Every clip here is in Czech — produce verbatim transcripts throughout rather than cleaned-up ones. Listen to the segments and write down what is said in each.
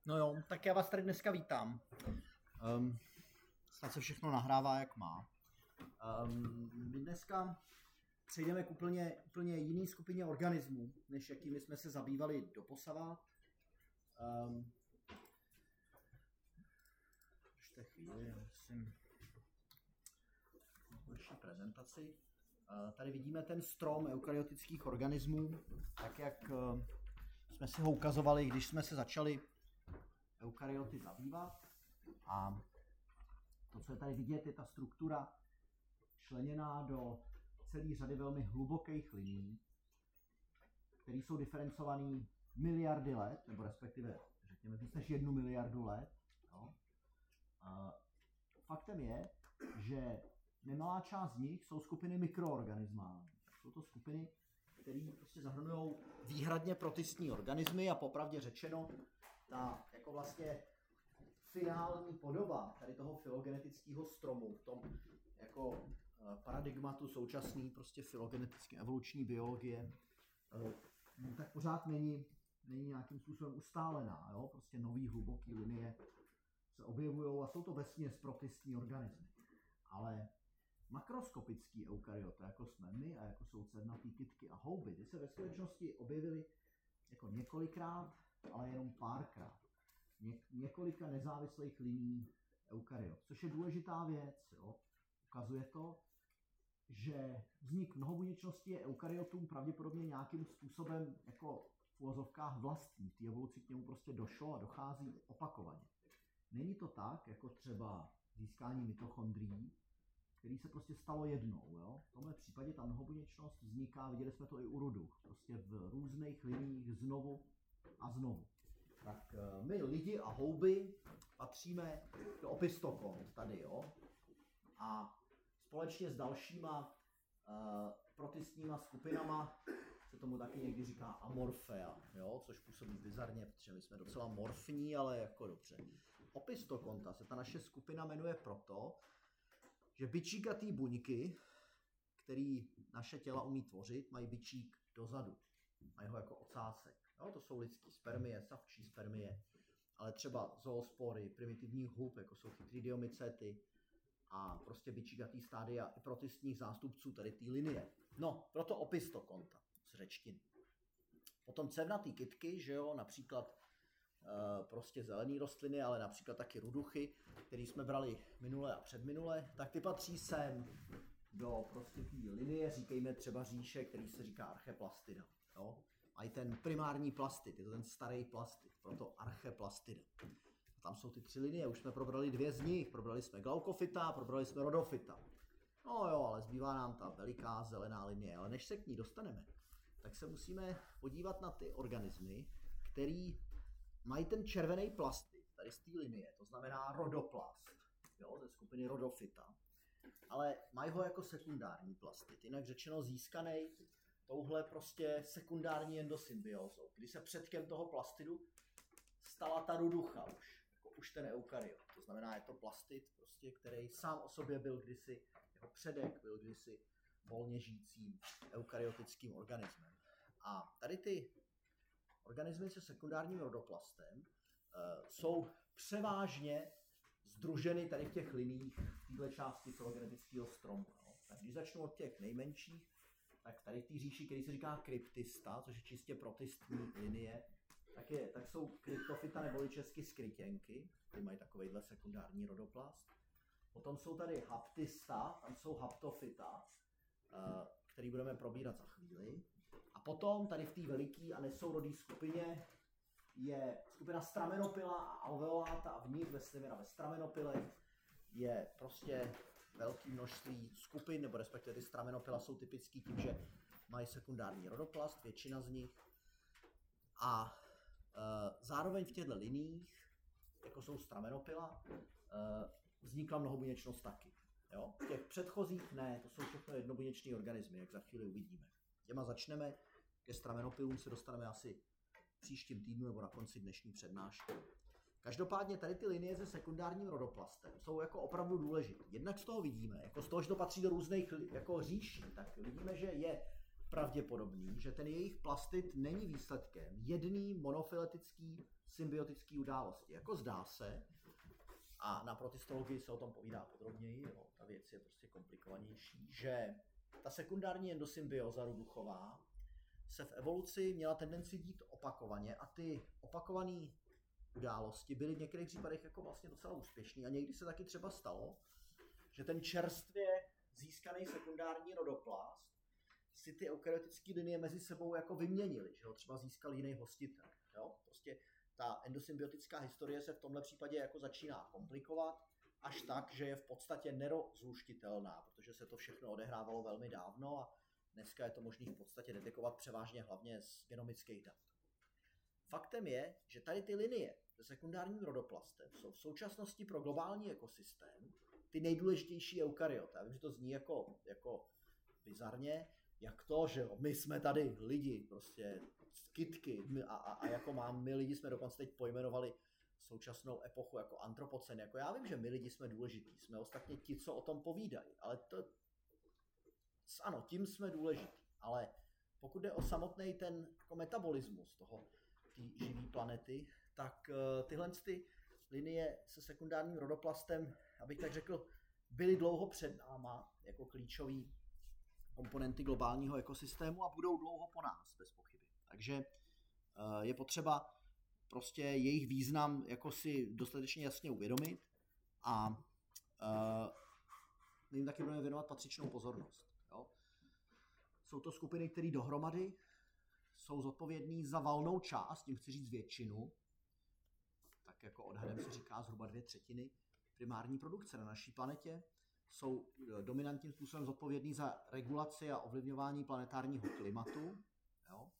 No jo, tak já vás tady dneska vítám. Um, snad se všechno nahrává, jak má. Um, my dneska přejdeme k úplně, úplně jiný skupině organismů, než jakými jsme se zabývali doposavad. Um, ještě chvíli, já musím další prezentaci. Uh, tady vidíme ten strom eukaryotických organismů, tak jak uh, jsme si ho ukazovali, když jsme se začali eukaryoty zabývat. A to, co je tady vidět, je ta struktura členěná do celé řady velmi hlubokých linií, které jsou diferencované miliardy let, nebo respektive, řekněme, víc než jednu miliardu let. Jo. A faktem je, že nemalá část z nich jsou skupiny mikroorganismů. Jsou to skupiny, které prostě zahrnují výhradně protistní organismy a popravdě řečeno, ta jako vlastně finální podoba tady toho filogenetického stromu v tom jako paradigmatu současný prostě filogenetické evoluční biologie, tak pořád není, není nějakým způsobem ustálená. Jo? Prostě nový hluboký linie se objevují a jsou to vesměs protistní organismy. Ale makroskopický eukaryoty, jako jsme my a jako jsou cévnatý kytky a houby, ty se ve skutečnosti objevily jako několikrát, ale jenom párkrát. Ně- několika nezávislých liní eukaryot, což je důležitá věc. Jo. Ukazuje to, že vznik mnohobuněčnosti je eukaryotům pravděpodobně nějakým způsobem jako v uvozovkách vlastní. V té evoluci k němu prostě došlo a dochází opakovaně. Není to tak, jako třeba získání mitochondrií, který se prostě stalo jednou. Jo. V tomhle případě ta mnohobuněčnost vzniká, viděli jsme to i u ruduch, prostě v různých liních znovu a znovu. Tak my lidi a houby patříme do opistokont tady, jo. A společně s dalšíma uh, protistníma skupinama se tomu taky někdy říká amorfea, jo, což působí bizarně, protože my jsme docela morfní, ale jako dobře. Opistokonta se ta naše skupina jmenuje proto, že bičíkatý buňky, který naše těla umí tvořit, mají bičík dozadu. Mají ho jako ocásek. Jo, to jsou lidský spermie, savčí spermie, ale třeba zoospory, primitivních hub, jako jsou chytridiomycety a prostě bičíkatý stádia i protistních zástupců tady té linie. No, proto opistokonta z řečtiny. Potom cévnatý kytky, že jo, například e, prostě zelený rostliny, ale například taky ruduchy, který jsme brali minule a předminule, tak ty patří sem do prostě té linie, říkejme třeba říše, který se říká archeplastida. Jo? Mají ten primární plastid, je to ten starý plastid, proto archeplastida. Tam jsou ty tři linie, už jsme probrali dvě z nich, probrali jsme glaukofita, probrali jsme rodofita. No jo, ale zbývá nám ta veliká zelená linie, ale než se k ní dostaneme, tak se musíme podívat na ty organismy, který mají ten červený plastid, tady z té linie, to znamená rodoplast, jo, ze skupiny rodofita, ale mají ho jako sekundární plastid, jinak řečeno získaný touhle prostě sekundární endosymbiózou, kdy se předkem toho plastidu stala ta ruducha už, jako už ten eukaryot. To znamená, je to plastid, prostě, který sám o sobě byl kdysi, jeho předek byl kdysi volně žijícím eukaryotickým organismem. A tady ty organismy se sekundárním rodoplastem uh, jsou převážně sdruženy tady v těch liních v této části filogenetického stromu. No. Tak když začnu od těch nejmenších, tak tady v té říši, který se říká kryptista, což je čistě protistní linie, tak, je, tak jsou kryptofita neboli česky skrytěnky, ty mají takovejhle sekundární rodoplast. Potom jsou tady haptista, tam jsou haptofita, který budeme probírat za chvíli. A potom tady v té veliký a nesourodý skupině je skupina stramenopila a alveoláta a v nich ve slimina ve stramenopilech je prostě velké množství skupin, nebo respektive ty stramenopila jsou typický tím, že mají sekundární rodoplast, většina z nich. A e, zároveň v těchto liních, jako jsou stramenopila, e, vznikla mnohobuněčnost taky. Jo? V těch předchozích ne, to jsou všechno jednobuněční organismy, jak za chvíli uvidíme. Těma začneme, ke stramenopilům se dostaneme asi příštím týdnu nebo na konci dnešní přednášky. Každopádně tady ty linie se sekundárním rodoplastem jsou jako opravdu důležité. Jednak z toho vidíme, jako z toho, že to patří do různých jako říší, tak vidíme, že je pravděpodobný, že ten jejich plastid není výsledkem jedný monofiletický symbiotický události. Jako zdá se, a na protistologii se o tom povídá podrobněji, jo, ta věc je prostě komplikovanější, že ta sekundární endosymbioza ruduchová se v evoluci měla tendenci dít opakovaně a ty opakované události byly v některých případech jako vlastně docela úspěšný a někdy se taky třeba stalo, že ten čerstvě získaný sekundární rodoplast si ty eukaryotické linie mezi sebou jako vyměnili, že ho třeba získal jiný hostitel. Jo? Prostě ta endosymbiotická historie se v tomhle případě jako začíná komplikovat, až tak, že je v podstatě nerozluštitelná, protože se to všechno odehrávalo velmi dávno a dneska je to možné v podstatě detekovat převážně hlavně z genomických dat. Faktem je, že tady ty linie se sekundárním rodoplastem jsou v současnosti pro globální ekosystém ty nejdůležitější eukaryoty. Já vím, že to zní jako, jako bizarně, jak to, že jo, my jsme tady lidi, prostě kytky a, a, a jako mám, my lidi jsme dokonce teď pojmenovali současnou epochu jako antropocen. Jako já vím, že my lidi jsme důležitý, jsme ostatně ti, co o tom povídají, ale to, ano, tím jsme důležitý, ale pokud jde o samotný ten jako metabolismus toho, té živé planety, tak uh, tyhle ty linie se sekundárním rodoplastem, abych tak řekl, byly dlouho před náma jako klíčový komponenty globálního ekosystému a budou dlouho po nás, bez pochyby. Takže uh, je potřeba prostě jejich význam jako si dostatečně jasně uvědomit a uh, my jim taky budeme věnovat patřičnou pozornost. Jo? Jsou to skupiny, které dohromady jsou zodpovědní za valnou část, tím chci říct většinu, tak jako odhadem se říká zhruba dvě třetiny primární produkce na naší planetě, jsou dominantním způsobem zodpovědní za regulaci a ovlivňování planetárního klimatu, jo?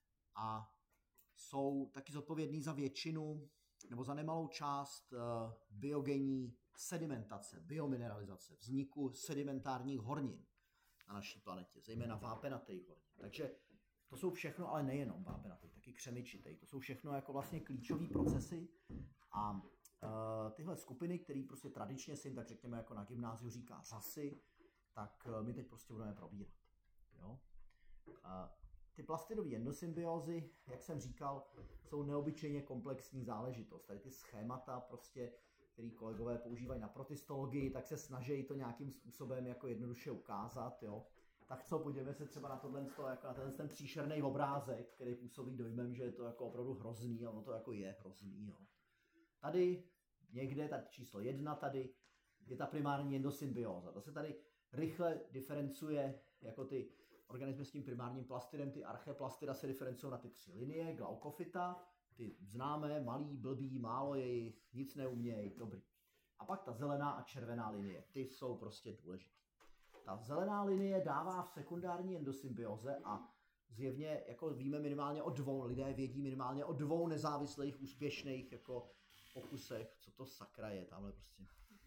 A jsou taky zodpovědní za většinu nebo za nemalou část uh, biogenní sedimentace, biomineralizace, vzniku sedimentárních hornin na naší planetě, zejména vápenatých hornin. Takže to jsou všechno, ale nejenom vápenatý, taky křemičitý. To jsou všechno jako vlastně klíčové procesy a uh, tyhle skupiny, které prostě tradičně si jim tak řekněme jako na gymnáziu říká řasy, tak uh, my teď prostě budeme probírat. Jo? Uh, ty plastidové endosymbiózy, jak jsem říkal, jsou neobyčejně komplexní záležitost. Tady ty schémata, prostě, které kolegové používají na protistologii, tak se snaží to nějakým způsobem jako jednoduše ukázat. Jo? Tak co, podívejme se třeba na tohle, jako na ten, ten příšerný obrázek, který působí dojmem, že je to jako opravdu hrozný, a ono to jako je hrozný. Jo. Tady někde, tady číslo jedna, tady je ta primární endosymbióza. To se tady rychle diferencuje jako ty organismy s tím primárním plastidem, ty archeplastida se diferencují na ty tři linie, glaukofita, ty známé, malý, blbý, málo je jich, nic neumějí, dobrý. A pak ta zelená a červená linie, ty jsou prostě důležité. Ta zelená linie dává v sekundární endosymbioze a zjevně jako víme minimálně o dvou, lidé vědí minimálně o dvou nezávislých úspěšných jako pokusech, co to sakra je, tamhle prostě.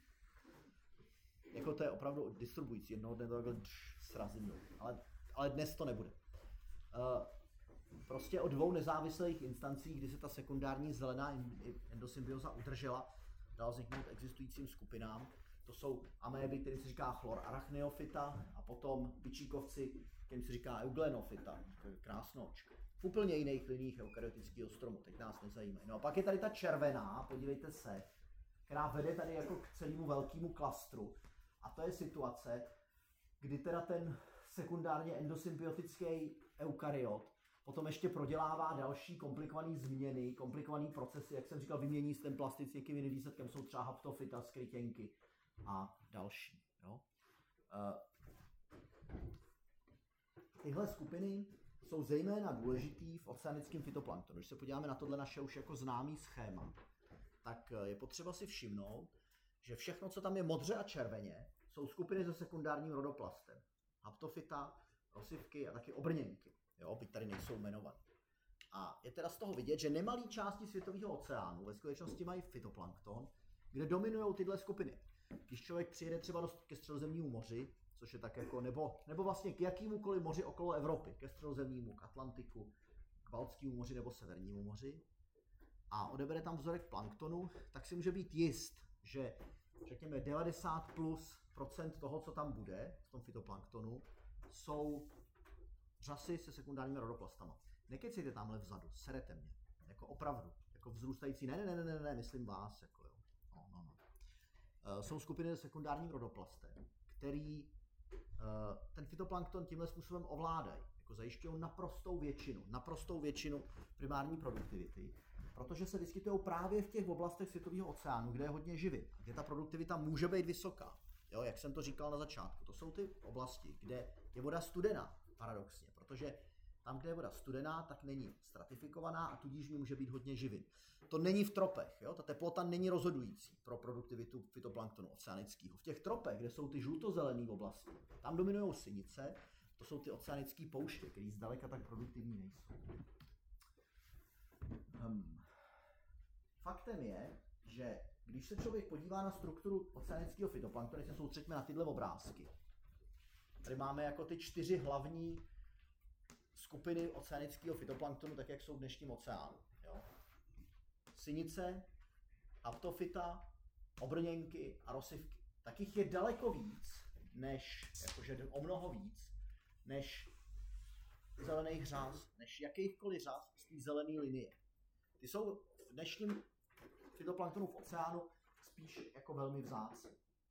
Jako to je opravdu distribující, jednoho dne to takhle srazím, ale, ale dnes to nebude. Uh, prostě o dvou nezávislých instancích, kdy se ta sekundární zelená endosymbioza udržela, dala vzniknout existujícím skupinám. To jsou améby, kterým se říká chlorarachneofita a potom bičíkovci, kterým se říká euglenofita, krásnočka. V úplně jiných liních eukaryotického stromu, teď nás nezajímají. No a pak je tady ta červená, podívejte se, která vede tady jako k celému velkému klastru. A to je situace, kdy teda ten sekundárně endosymbiotický eukaryot potom ještě prodělává další komplikované změny, komplikované procesy, jak jsem říkal, vymění se ten plastid s někým jiným výsledkem, jsou třeba haptofita, skrytěnky a další. Jo? Tyhle skupiny jsou zejména důležitý v oceanickém fytoplanktonu. Když se podíváme na tohle naše už jako známý schéma, tak je potřeba si všimnout, že všechno, co tam je modře a červeně, jsou skupiny se sekundárním rodoplastem. Haptofita, rosivky a taky obrněnky. Jo, byť tady nejsou jmenované. A je teda z toho vidět, že nemalý části světového oceánu ve skutečnosti mají fytoplankton, kde dominují tyhle skupiny. Když člověk přijede třeba ke Středozemnímu moři, což je tak jako, nebo, nebo vlastně k jakýmukoliv moři okolo Evropy, ke Středozemnímu, k Atlantiku, k Baltskému moři nebo Severnímu moři, a odebere tam vzorek planktonu, tak si může být jist, že řekněme devadesát plus procent plus procent toho, co tam bude v tom fytoplanktonu, jsou řasy se sekundárními rodoplastama. Nekecejte tamhle vzadu, serete mě. Jako opravdu. Jako vzrůstající, ne, ne, ne, ne, ne, myslím vás. Jako jo. No, no, no. Uh, jsou skupiny se sekundárním rodoplastem, který uh, ten fytoplankton tímhle způsobem ovládají. Jako zajišťují naprostou většinu, naprostou většinu primární produktivity, protože se vyskytují právě v těch oblastech světového oceánu, kde je hodně živin, kde ta produktivita může být vysoká. Jo, jak jsem to říkal na začátku, to jsou ty oblasti, kde je voda studená, paradoxně, protože tam, kde je voda studená, tak není stratifikovaná a tudíž mi může být hodně živin. To není v tropech, jo? Ta teplota není rozhodující pro produktivitu fytoplanktonu oceanického. V těch tropech, kde jsou ty žlutozelené oblasti, tam dominují sinice, to jsou ty oceanické pouště, které zdaleka tak produktivní nejsou. Hmm. Faktem je, že když se člověk podívá na strukturu oceanického fytoplanktonu, se soustřeďme na tyhle obrázky. Tady máme jako ty čtyři hlavní skupiny oceanického fytoplanktonu, tak jak jsou v dnešním oceánu. Jo? Sinice, aptofyta, obrněnky a rosivky. Tak jich je daleko víc, než, jakože o mnoho víc, než zelených řas, než jakýchkoliv řas z té zelené linie. Ty jsou v dnešním fytoplanktonu v oceánu spíš jako velmi vzácné.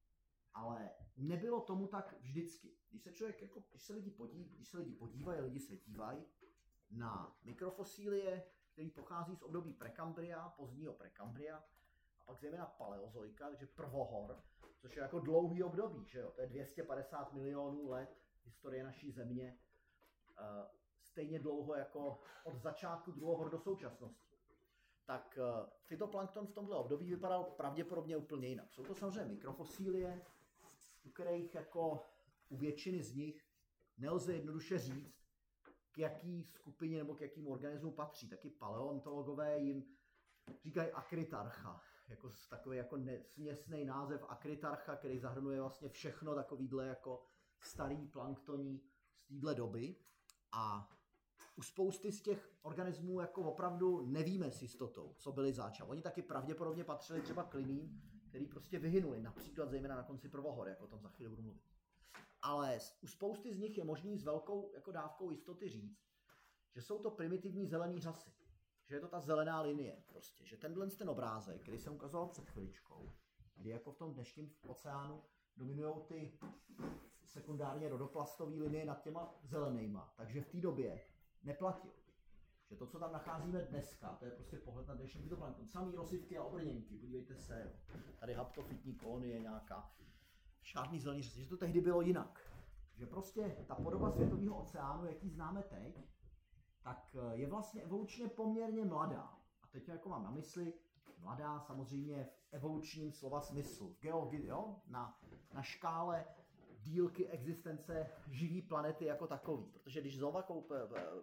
Ale nebylo tomu tak vždycky. Když se člověk, jako, když se lidi podívají, když se lidi podívají, lidi se dívají na mikrofosílie, které pochází z období prekambria, pozdního prekambria, a pak zejména paleozoika, takže prvohor, což je jako dlouhý období, že jo? To je dvě stě padesát milionů let historie naší země, uh, stejně dlouho jako od začátku druhohor do současnosti. Tak uh, fytoplankton v tomhle období vypadal pravděpodobně úplně jinak. Jsou to samozřejmě mikrofosílie, u kterých jako u většiny z nich nelze jednoduše říct, k jaký skupině nebo k jakým organismu patří. Taky paleontologové jim říkají akrytarcha, jako takový jako směsný název akrytarcha, který zahrnuje vlastně všechno takovýhle jako starý planktoní z téhle doby. A u spousty z těch organismů jako opravdu nevíme s jistotou, co byly záč. Oni taky pravděpodobně patřili třeba k liním, který prostě vyhynuli, například zejména na konci prvohor, jako o tom za chvíli budu mluvit. Ale u spousty z nich je možný s velkou jako dávkou jistoty říct, že jsou to primitivní zelený řasy. Že je to ta zelená linie prostě. Že tenhle ten obrázek, který jsem ukazoval před chviličkou, kdy jako v tom dnešním oceánu dominují ty sekundárně rodoplastové linie nad těma zelenýma. Takže v té době neplatil. Že to, co tam nacházíme dneska, to je prostě pohled na dnešní fytoplankton. Samý rosivky a obrněnky, podívejte se. Tady haptofytní kolonie nějaká. Žádný zelený řasy, že to tehdy bylo jinak. Že prostě ta podoba světového oceánu, jaký známe teď, tak je vlastně evolučně poměrně mladá. A teď jako mám na mysli, mladá samozřejmě v evolučním slova smyslu. V geologii, jo? Na, na škále dílky existence živé planety jako takový. Protože když znovu koupe,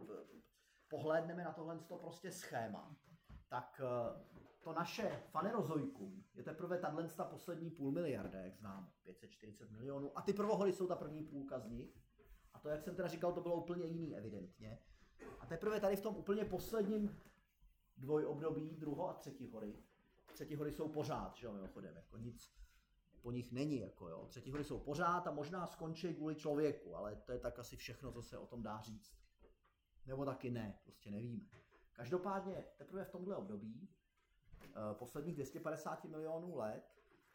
pohlédneme na tohle prostě schéma, tak to naše fanerozoikum je teprve tato poslední půl miliarda, jak znám, pět set čtyřicet milionů. A ty prvohory jsou ta první půlka z nich. A to, jak jsem teda říkal, to bylo úplně jiný, evidentně. A teprve tady v tom úplně posledním dvojobdobí, druho a třetí hory. Třetí hory jsou pořád, že jo, mimochodem, jako nic po nich není, jako jo. Třetí hory jsou pořád a možná skončí kvůli člověku, ale to je tak asi všechno, co se o tom dá říct. Nebo taky ne, prostě nevíme. Každopádně teprve v tomhle období, posledních dvě stě padesát milionů let,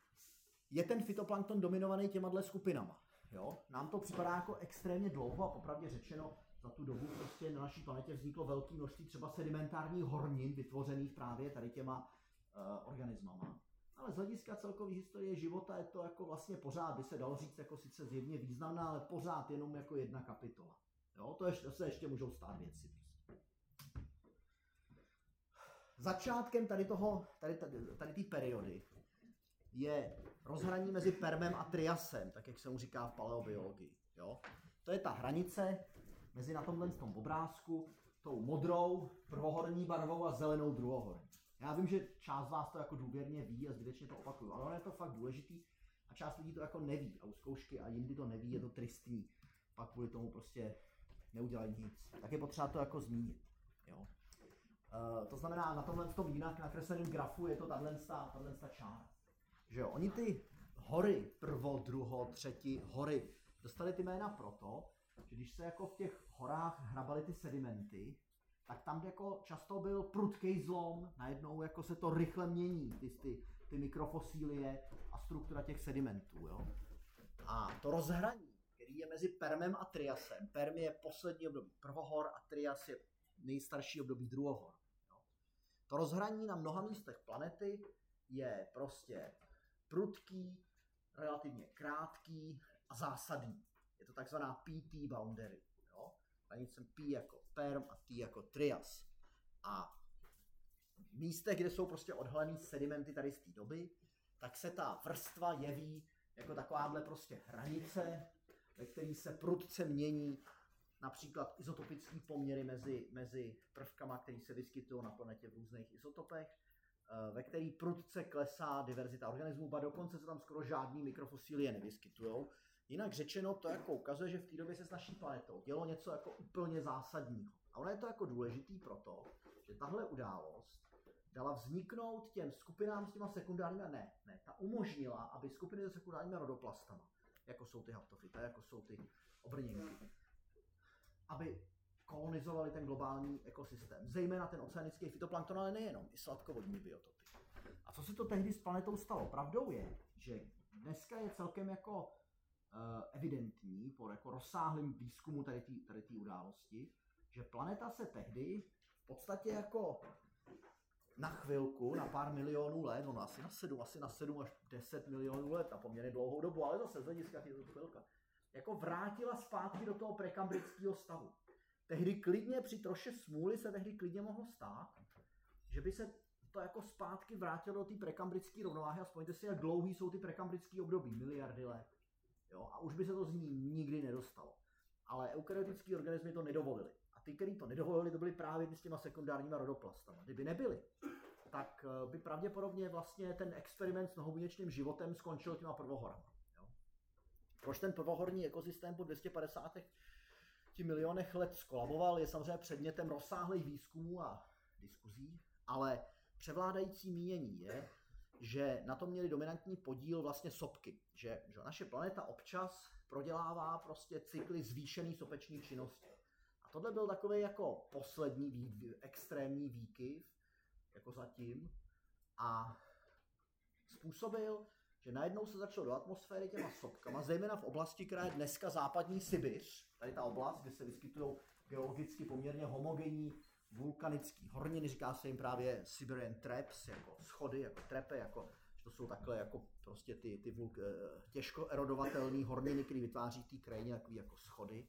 je ten fytoplankton dominovaný těma skupinama. Jo? Nám to připadá jako extrémně dlouho a popravdě řečeno, za tu dobu prostě na naší planetě vzniklo velké množství třeba sedimentárních hornin vytvořených právě tady těma uh, organismama. Ale z hlediska celkové historie života je to jako vlastně pořád, by se dalo říct, jako sice zjevně významná, ale pořád jenom jako jedna kapitola. Jo? To, ještě, to se ještě můžou stát věci. Začátkem tady toho, tady, tady, tady té periody je rozhraní mezi Permem a Triasem, tak jak se mu říká v paleobiologii. Jo? To je ta hranice mezi na tomhle tom obrázku tou modrou prvohorní barvou a zelenou druhohorní. Já vím, že část z vás to jako důvěrně ví a zbytečně to opakuju, ale ono je to fakt důležitý a část lidí to jako neví a u zkoušky a jindy to neví, je to tristní. Pak kvůli tomu prostě neudělají nic. Tak je potřeba to jako zmínit. Jo? Uh, to znamená, na tomhle v tom jinak nakresleném grafu je to tato čára. Že jo, oni ty hory, prvo, druho, třetí, hory, dostali ty jména proto, že když se jako v těch horách hrabaly ty sedimenty, tak tam jako často byl prudký zlom, najednou jako se to rychle mění, ty, ty, ty mikrofosílie a struktura těch sedimentů. Jo? A to rozhraní, který je mezi Permem a Triasem, Perm je poslední období prvohor a Trias je nejstarší období druhohor. Jo? To rozhraní na mnoha místech planety je prostě prudký, relativně krátký a zásadní. Je to takzvaná P T boundary. Jo? Hranice P jako Perm a T jako Trias. A v místech, kde jsou prostě odhalený sedimenty tady z té doby, tak se ta vrstva jeví jako takováhle prostě hranice, ve které se prudce mění například izotopické poměry mezi, mezi prvkama, které se vyskytují na planetě v různých izotopech, ve který prudce klesá diverzita organismů, ba dokonce se tam skoro žádný mikrofosílie nevyskytují. Jinak řečeno, to jako ukazuje, že v té době se s naší planetou dělo něco jako úplně zásadního. A ono je to jako důležitý proto, že tahle událost dala vzniknout těm skupinám s těma sekundárními, ne, ne, ta umožnila, aby skupiny se sekundárními rodoplastama, jako jsou ty haptofyta, jako jsou ty obrněnky, aby kolonizovali ten globální ekosystém, zejména ten oceanický fytoplankton, ale nejenom, i sladkovodní biotopy. A co se to tehdy s planetou stalo? Pravdou je, že dneska je celkem jako uh, evidentní, po jako rozsáhlém výzkumu tady té tady události, že planeta se tehdy v podstatě jako na chvilku, na pár milionů let, no asi na sedm, asi na sedm až deset milionů let, na poměrně dlouhou dobu, ale zase z hlediska je to chvilka, jako vrátila zpátky do toho prekambrického stavu. Tehdy klidně, při troše smůly se tehdy klidně mohlo stát, že by se to jako zpátky vrátilo do té prekambrické rovnováhy a vzpomeňte si, jak dlouhý jsou ty prekambrické období, miliardy let. Jo? A už by se to z ní nikdy nedostalo. Ale eukaryotické organismy to nedovolily. A ty, kteří to nedovolili, to byly právě s těma sekundárníma rodoplastama. Kdyby nebyly, tak by pravděpodobně vlastně ten experiment s mnohobuněčným životem skončil těma prvohorama. Jo? Proč ten prvohorní ekosystém po dvě stě padesát milionech let skolaboval, je samozřejmě předmětem rozsáhlých výzkumů a diskuzí, ale převládající mínění je, že na tom měli dominantní podíl vlastně sopky, že, že naše planeta občas prodělává prostě cykly zvýšený sopeční činnosti. A tohle byl takový jako poslední vý, extrémní výkyv, jako zatím, a způsobil, že najednou se začalo do atmosféry těma sopkama, zejména v oblasti, která je dneska západní Sibiř, tady ta oblast, kde se vyskytují geologicky poměrně homogenní vulkanický horniny, říká se jim právě Siberian traps, jako schody, jako trepy, jako, že to jsou takhle jako prostě ty, ty vulk, těžko erodovatelné horniny, které vytváří v té krajině takový jako schody.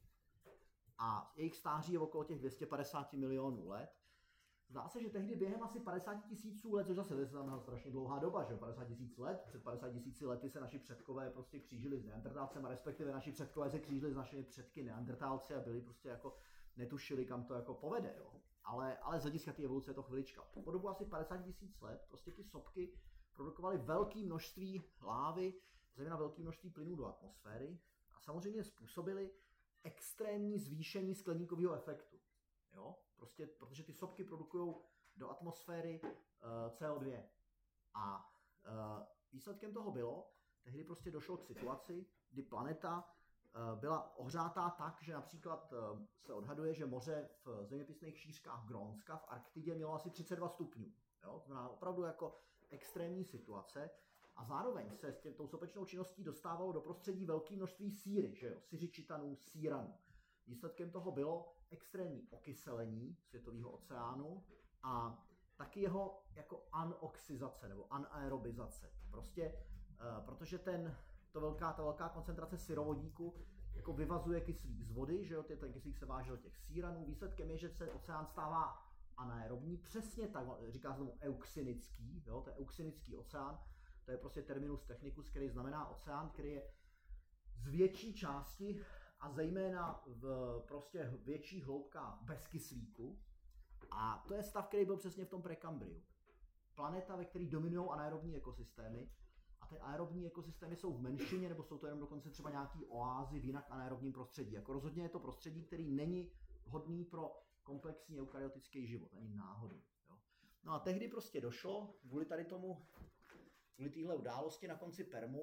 A jejich stáří je okolo těch dvě stě padesát milionů let. Zdá se, že tehdy během asi padesát tisíců let, což zase je znamená strašně dlouhá doba, že padesát tisíc let, před padesát tisíci lety se naši předkové prostě křížili s neandertálcem, a respektive naši předkové se křížili s našimi předky neandertálci a byli prostě jako netušili, kam to jako povede, jo. Ale, ale z hlediska té evoluce je to chvilička. Po dobu asi padesát tisíc let prostě ty sopky produkovaly velké množství lávy, zejména velké množství plynů do atmosféry a samozřejmě způsobily extrémní zvýšení skleníkového efektu. Jo? Prostě, protože ty sopky produkují do atmosféry uh, C O dva. A uh, výsledkem toho bylo, tehdy prostě došlo k situaci, kdy planeta uh, byla ohřátá tak, že například uh, se odhaduje, že moře v zeměpisných šířkách Grónska v Arktidě mělo asi třicet dva stupňů. Jo? To znamená opravdu jako extrémní situace. A zároveň se s tou sopečnou činností dostávalo do prostředí velké množství síry, že jo? Siřičitanů, síranů. Výsledkem toho bylo extrémní okyselení světového oceánu a taky jeho jako anoxizace nebo anaerobizace. Prostě, uh, protože ten, to velká, ta velká koncentrace syrovodíku jako vyvazuje kyslík z vody, že jo, ten kyslík se váže do těch síranů. Výsledkem je, že se oceán stává anaerobní, přesně tak, říká se tomu euxinický, jo, to je euxinický oceán, to je prostě terminus technicus, který znamená oceán, který je z větší části a zejména v prostě větších hloubkách bez kyslíku. A to je stav, který byl přesně v tom prekambriu. Planeta, ve které dominují anaerobní ekosystémy. A ty aerobní ekosystémy jsou v menšině, nebo jsou to jenom dokonce třeba nějaký oázy v jinak anaerobním prostředí. Jako rozhodně je to prostředí, který není vhodný pro komplexní eukaryotický život, ani náhodou. Jo. No a tehdy prostě došlo, kvůli tady tomu, kvůli téhle události na konci Permu, k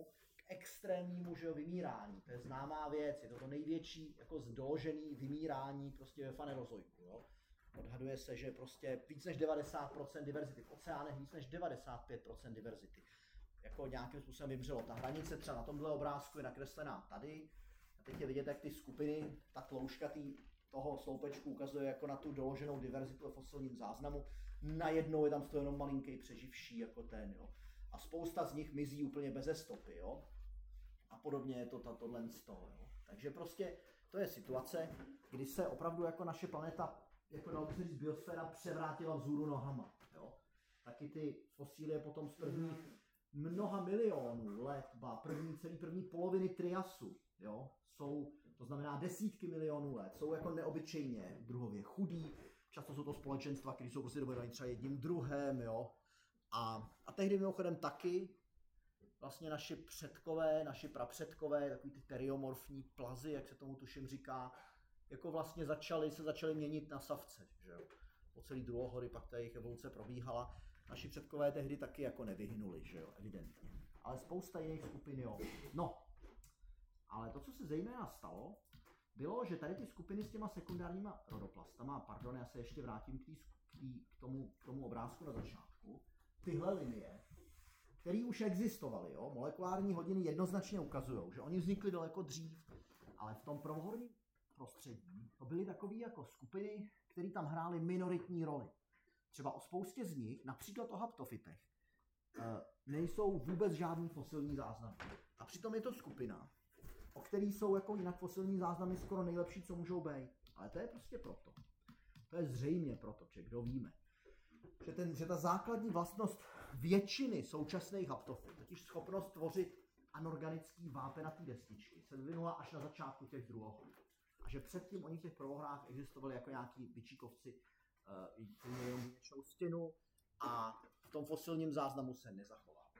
extrémnímu, že jo, vymírání. To je známá věc, je to to největší jako doložený vymírání prostě ve fanerozojku. Jo. Odhaduje se, že prostě víc než devadesát procent diverzity v oceánech, víc než devadesát pět procent diverzity jako nějakým způsobem vymřelo. Ta hranice třeba na tomhle obrázku je nakreslená tady. A teď je vidět, jak ty skupiny, ta tloušťka tý, toho sloupečku ukazuje jako na tu doloženou diverzitu ve fosilním záznamu. Najednou je tam to jenom malinký přeživší jako ten, jo. A spousta z nich mizí úplně beze stopy, jo. A podobně je to tohle z toho, jo. Takže prostě to je situace, kdy se opravdu jako naše planeta, jako dalo by se říct, biosféra převrátila vzhůru nohama, jo. Taky ty fosílie potom z prvních mnoha milionů let, ba první, celý první poloviny Triasu, jo, jsou, to znamená desítky milionů let, jsou jako neobyčejně druhově chudí, často jsou to společenstva, které jsou prostě dovedení třeba jedním druhem, jo, a, a tehdy mimochodem taky vlastně naši předkové, naši prapředkové, takový ty teriomorfní plazy, jak se tomu tuším říká, jako vlastně začaly, se začaly měnit na savce, že jo, po celý druhohory, pak ta jejich evoluce probíhala. Naši předkové tehdy taky jako nevyhynuli, že jo, evidentně. Ale spousta jiných skupin, jo. No, ale to, co se zejména stalo, bylo, že tady ty skupiny s těma sekundárníma rodoplastama, pardon, já se ještě vrátím k, tý, k, tý, k, tomu, k tomu obrázku na začátku, tyhle linie, které už existovaly, jo, molekulární hodiny jednoznačně ukazují, že oni vznikly daleko dřív, ale v tom prvohorním prostředí to byly takové jako skupiny, které tam hrály minoritní roli. Třeba o spoustě z nich, například o haptofitech, nejsou vůbec žádný fosilní záznamy. A přitom je to skupina, o který jsou jako jinak fosilní záznamy skoro nejlepší, co můžou být. Ale to je prostě proto. To je zřejmě proto, že kdo víme. Že, ten, že ta základní vlastnost většiny současných haptofit, totiž schopnost tvořit anorganický vápenatý destičky, se vyvinula až na začátku těch druhohor. A že předtím oni v těch prvohorách existovali jako nějaký bičíkovci, uh, měli jenom většinou stěnu a v tom fosilním záznamu se nezachovávali.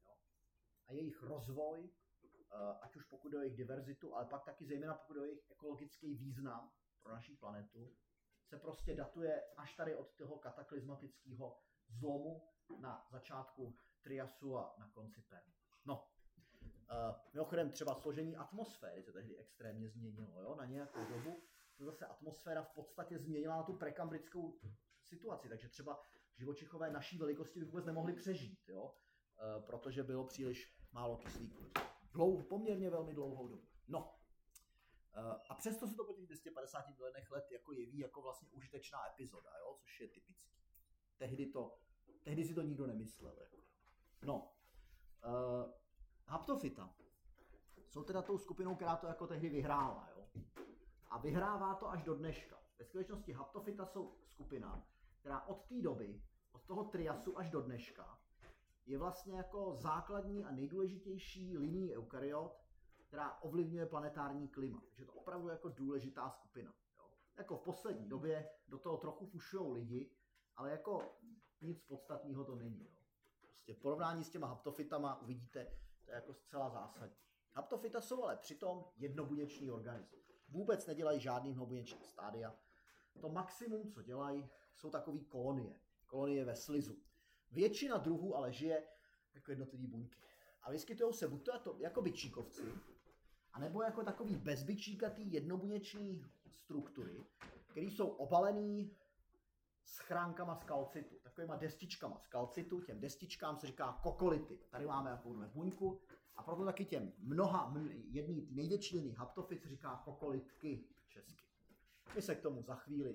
A jejich rozvoj, ať už pokud jde o jejich diverzitu, ale pak taky zejména pokud jde o jejich ekologický význam pro naši planetu, se prostě datuje až tady od toho kataklizmatického zlomu na začátku Triasu a na konci Permu. No, uh, mimochodem třeba složení atmosféry se tehdy extrémně změnilo, jo? Na nějakou dobu se zase atmosféra v podstatě změnila na tu prekambrickou situaci, takže třeba živočichové naší velikosti by vůbec nemohli přežít, jo? Uh, protože bylo příliš málo kyslíku. Dlouho, poměrně velmi dlouhou dobu. No, uh, a přesto se to po těch dvě stě padesáti milionech let jako jeví jako vlastně užitečná epizoda, jo? Což je typický. Tehdy, to, tehdy si to nikdo nemyslel. Jako. No, uh, haptofita jsou teda tou skupinou, která to jako tehdy vyhrála, jo? A vyhrává to až do dneška. Ve skutečnosti haptofita jsou skupina, která od té doby, od toho Triasu až do dneška, je vlastně jako základní a nejdůležitější linie eukaryot, která ovlivňuje planetární klima. Takže to opravdu jako důležitá skupina. Jo. Jako v poslední době do toho trochu fušujou lidi, ale jako nic podstatného to není. Jo. Prostě v porovnání s těma haptofitama uvidíte, to je jako zcela zásadní. Haptofita jsou ale přitom jednobuněční organismy. Vůbec nedělají žádný mnohobuněčný stádia. To maximum, co dělají, jsou takové kolonie. Kolonie ve slizu. Většina druhů ale žije jako jednotlivé buňky. A vyskytují se buď to jako bičíkovci, anebo jako takový bezbičíkatý jednobuněční struktury, které jsou obalený schránkama z kalcitu, takovýma destičkama z kalcitu. Těm destičkám se říká kokolity. Tady máme takovouhle buňku a proto taky těm mnoha, jedný největší liný haptofit se říká kokolitky česky. My se k tomu za chvíli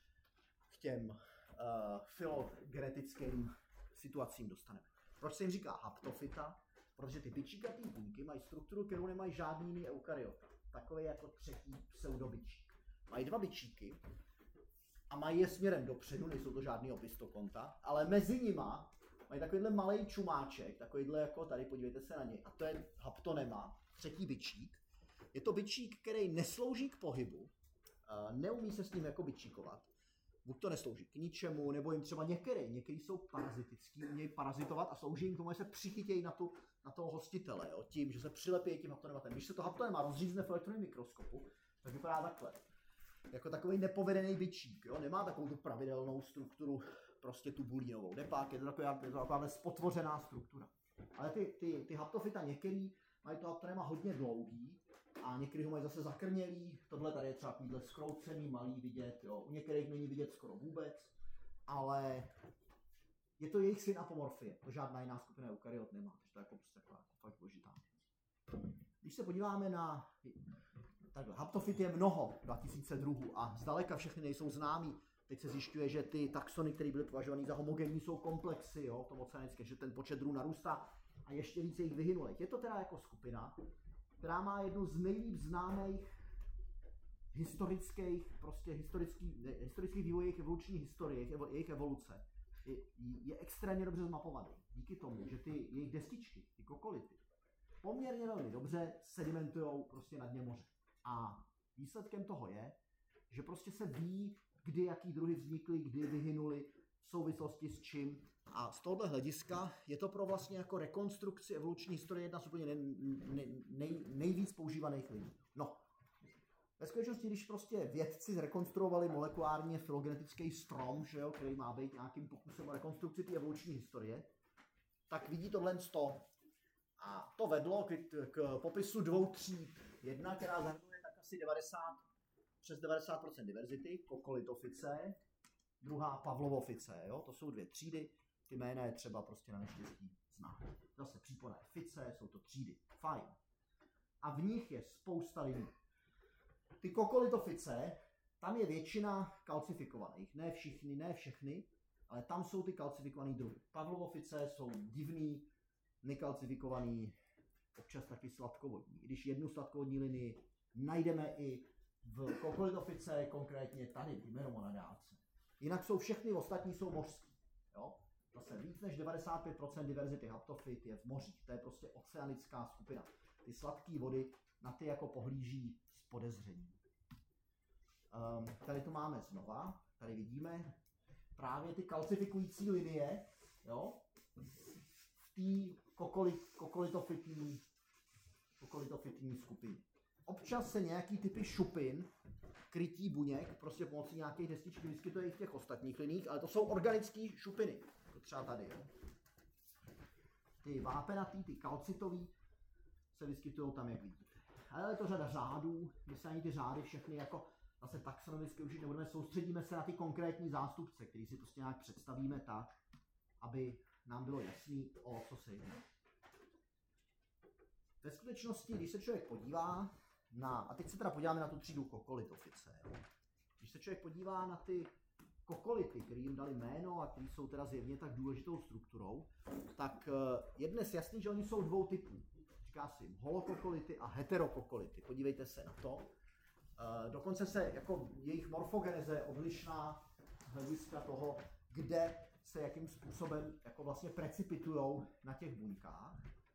k těm uh, filogenetickým situacím dostaneme. Proč se jim říká haptofita? Protože ty bičíkatý buňky mají strukturu, kterou nemají žádný jiný eukaryota. Takový jako třetí pseudobičík. Mají dva bičíky a mají je směrem dopředu, nejsou to žádný opistokonta, ale mezi nima mají takovýhle malej čumáček, takovýhle jako tady, podívejte se na něj, a to je haptonema, třetí bičík. Je to bičík, který neslouží k pohybu, neumí se s ním jako bičíkovat, buď to neslouží k ničemu, nebo jim třeba některý, některý jsou parazitický, umějí parazitovat a slouží jim k tomu, že se přichytějí na, tu, na toho hostitele, jo, tím, že se přilepí tím haptonematem. Když se to haptonema rozřízne v elektronním mikroskopu, tak vypadá takhle. Jako takový nepovedený bičík, jo, nemá takovou tu pravidelnou strukturu, prostě tu bulínovou. Nepák, je to taková, je to taková spotvořená struktura. Ale ty, ty, ty haptofita některý mají to aptrema hodně dlouhý a některý ho mají zase zakrnělý. Tohle tady je třeba takovýhle zkroucený, malý vidět, jo. U některých není vidět skoro vůbec, ale je to jejich syn apomorfie, to žádná jiná skupina eukaryot nemá, takže to je jako prostě taková jako fakt důležitá. Když se podíváme na takhle, haptofyt je mnoho, dva tisíce druhů a zdaleka všechny nejsou známí. Teď se zjišťuje, že ty taxony, které byly považovány za homogenní, jsou komplexy, jo, to oceanické, že ten počet druhů narůstá a ještě více jich vyhynulých. Je to teda jako skupina, která má jednu z nejlíp známých historických, prostě historický, historických vývoj jejich evoluční historie, jejich evoluce. Je, je extrémně dobře zmapovaný. Díky tomu, že ty jejich destičky, ty kokolity, poměrně velmi dobře sedimentujou prostě na dně moře. A výsledkem toho je, že prostě se ví, kdy jaký druhy vznikly, kdy vyhynuly, v souvislosti s čím. A z tohohle hlediska je to pro vlastně jako rekonstrukci evoluční historie jedna z úplně nej, nej, nej, nejvíc používaných liní. No, ve skutečnosti, když prostě vědci zrekonstruovali molekulárně filogenetický strom, že jo, který má být nějakým pokusem o rekonstrukci té evoluční historie, tak vidí tohle sto. A to vedlo k, k popisu dvou tříd. Jedna, která zahrnuje tak asi devadesát, přes devadesát procent diverzity, kokolitofice, druhá pavlovofice, jo, to jsou dvě třídy, ty jména je třeba prostě na neštěstí znát. Zase přípona je fice, jsou to třídy, fajn. A v nich je spousta liní. Ty kokolitofice, tam je většina kalcifikovaných, ne všichni, ne všechny, ale tam jsou ty kalcifikovaný druhy. Pavlovofice jsou divný, nekalcifikovaný, občas taky sladkovodní. Když jednu sladkovodní linii najdeme i v kokolitofice, konkrétně tady, v Hymeromonadálce. Jinak jsou všechny ostatní jsou mořský. Jo? Zase víc než devadesát pět procent diverzity haptofyt je v mořích. To je prostě oceanická skupina. Ty sladké vody na ty jako pohlíží s podezřením. Um, tady to máme znova. Tady vidíme právě ty kalcifikující linie, jo? V té kokolit, kokolitofytní, kokolitofytní skupině. Občas se nějaký typy šupin, krytí buněk, prostě pomocí nějakých destičky vyskytuje i v těch ostatních liních, ale to jsou organické šupiny. To třeba tady, jo. Ty vápenatý, ty kalcitový se vyskytují tam, jak vidíte. Ale je to řada řádů, my se ani ty řády všechny jako zase taxonomicky užít nebudeme, soustředíme se na ty konkrétní zástupce, který si prostě nějak představíme tak, aby nám bylo jasný, o co se jedná. Ve skutečnosti, když se člověk podívá na, a teď se teda podíváme na tu třídu kokolitofice, jo. Když se člověk podívá na ty kokolity, který jim dali jméno a který jsou teda zjevně tak důležitou strukturou, tak je dnes jasný, že oni jsou dvou typů. Říká se jim holokokolity a heterokokolity. Podívejte se na to. Dokonce se jako jejich morfogeneze je odlišná z hlediska toho, kde se jakým způsobem jako vlastně precipitujou na těch buňkách.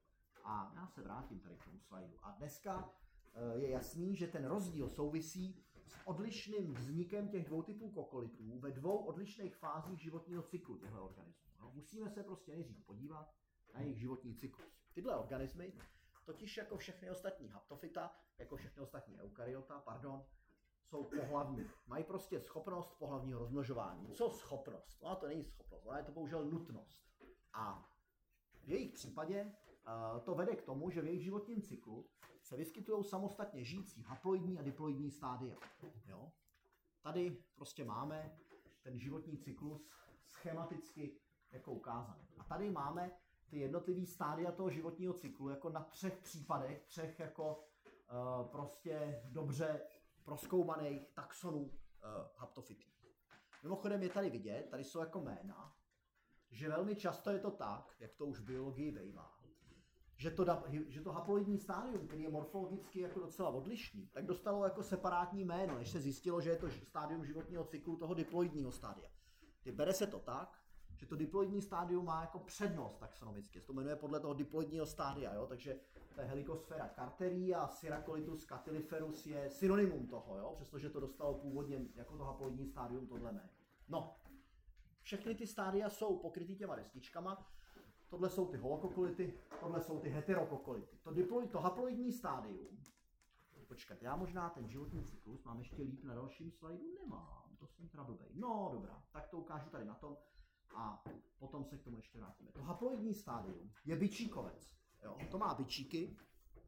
A já se vrátím tady k tomu slajdu. A dneska je jasný, že ten rozdíl souvisí s odlišným vznikem těch dvou typů kokolitů ve dvou odlišných fázích životního cyklu těchto organismů. No, musíme se prostě nejdřív podívat na jejich životní cyklus. Tyhle organismy, totiž jako všechny ostatní haptofyta, jako všechny ostatní eukaryota, pardon, jsou pohlavní. Mají prostě schopnost pohlavního rozmnožování. Co schopnost? Ona to není schopnost, ona je to bohužel nutnost. A v jejich případě uh, to vede k tomu, že v jejich životním cyklu se vyskytují samostatně žijící haploidní a diploidní stádia. Jo? Tady prostě máme ten životní cyklus schematicky jako ukázaný. A tady máme ty jednotlivý stádia toho životního cyklu jako na třech případech, třech jako uh, prostě dobře prozkoumaných taxonů uh, haptofytů. Mimochodem je tady vidět, tady jsou jako jména, že velmi často je to tak, jak to už v biologii bývá, že to, že to haploidní stádium, který je morfologicky jako docela odlišný, tak dostalo jako separátní jméno, než se zjistilo, že je to stádium životního cyklu toho diploidního stádia. Ty bere se to tak, že to diploidní stádium má jako přednost taxonomicky, se to jmenuje podle toho diploidního stádia, jo? Takže ta Helicosfera carterii a Syracolitus catyliferus je synonymum toho, jo? Přestože to dostalo původně jako to haploidní stádium tohle jméno. No, všechny ty stádia jsou pokrytý těma destičkama, tohle jsou ty holokokolity, tohle jsou ty heterokokolity. To, diploid, to haploidní stádium, počkat, já možná ten životní cyklus mám ještě líp na dalším slajdu, nemám, to jsem teda blbej. No dobrá, tak to ukážu tady na tom a potom se k tomu ještě vrátíme. To haploidní stádium je bičíkovec, jo? To má bičíky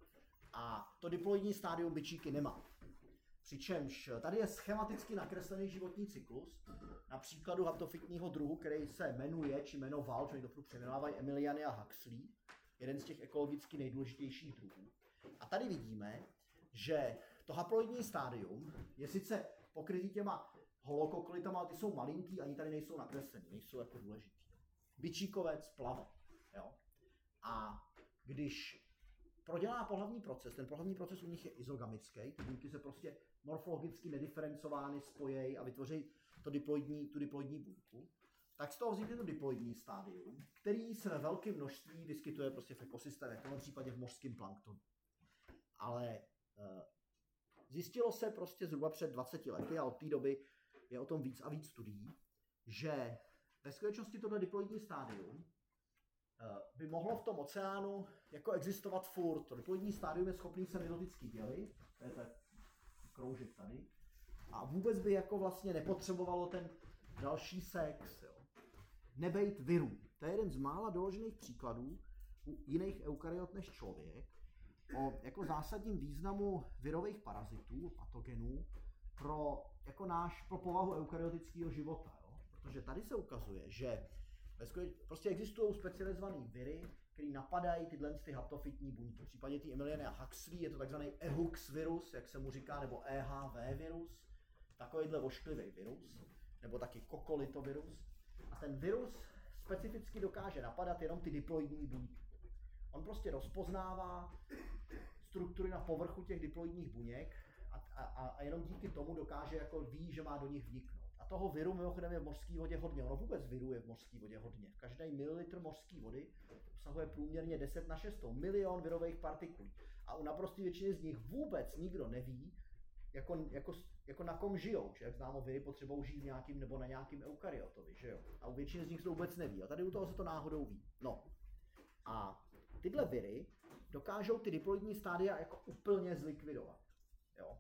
A to diploidní stádium bičíky nemá. Přičemž tady je schematicky nakreslený životní cyklus na příkladu haptofitního druhu, který se jmenuje, či jmenoval, čo to přejmenovávají Emiliany a Huxley, jeden z těch ekologicky nejdůležitějších druhů. A tady vidíme, že to haploidní stádium je sice pokrytý těma holokoklitama, ale ty jsou malinký, ani tady nejsou nakreslený, nejsou jako důležitý. Bičíkovec plave. Jo? A když prodělá pohlavní proces, ten pohlavní proces u nich je izogamický, ty buňky se prostě morfologicky nediferencovány spojejí a vytvoří to diploidní, tu diploidní buňku, tak z toho vznikne to diploidní stádium, který se ve velkém množství vyskytuje prostě v ekosystémech, v tomhle případě v mořském planktonu. Ale e, zjistilo se prostě zhruba před dvaceti lety a od té doby je o tom víc a víc studií, že ve skutečnosti tohle diploidní stádium by mohlo v tom oceánu jako existovat furt. To diploidní stádium je schopný se mitoticky dělit, to je ten kroužek tady, a vůbec by jako vlastně nepotřebovalo ten další sex. Jo. Nebejt virů. To je jeden z mála doložených příkladů u jiných eukaryot než člověk o jako zásadním významu virových parazitů, patogenů pro, jako náš, pro povahu eukaryotického života. Jo. Protože tady se ukazuje, že prostě existují specializované viry, které napadají tyhle ty haptofitní buňky. V případě té Emiliany a Huxley je to takzvaný EHUX virus, jak se mu říká, nebo E H V virus, takovýhle ošklivý virus, nebo taky kokolitovirus. A ten virus specificky dokáže napadat jenom ty diploidní buňky. On prostě rozpoznává struktury na povrchu těch diploidních buněk a, a, a jenom díky tomu dokáže, jako ví, že má do nich vniknout. A toho viru mimochodem je v mořské vodě hodně. Ono vůbec viru je v mořské vodě hodně. Každý mililitr mořské vody obsahuje průměrně deset na šestou milion virových partikulí. A u naprosté většiny z nich vůbec nikdo neví, jako, jako, jako na kom žijou. Že jak známo, viry potřebují žít v nějakým nebo na nějakým eukaryotovi, že jo? A u většiny z nich se vůbec neví. A tady u toho se to náhodou ví. No. A tyhle viry dokážou ty diploidní stádia jako úplně zlikvidovat. Jo?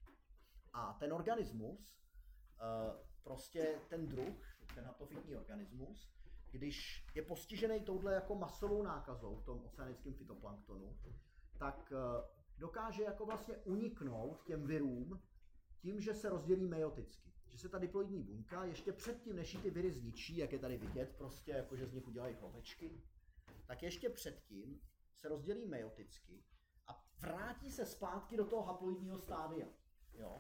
A ten organismus, uh, prostě ten druh, ten haptofitní organismus, když je postižený touhle jako masovou nákazou v tom oceanickém fytoplanktonu, tak uh, dokáže jako vlastně uniknout těm virům tím, že se rozdělí meioticky. Že se ta diploidní buňka ještě předtím, než ty viry zničí, jak je tady vidět, prostě jako že z nich udělají hlovečky, tak ještě předtím se rozdělí meioticky a vrátí se zpátky do toho haploidního stádia. Jo?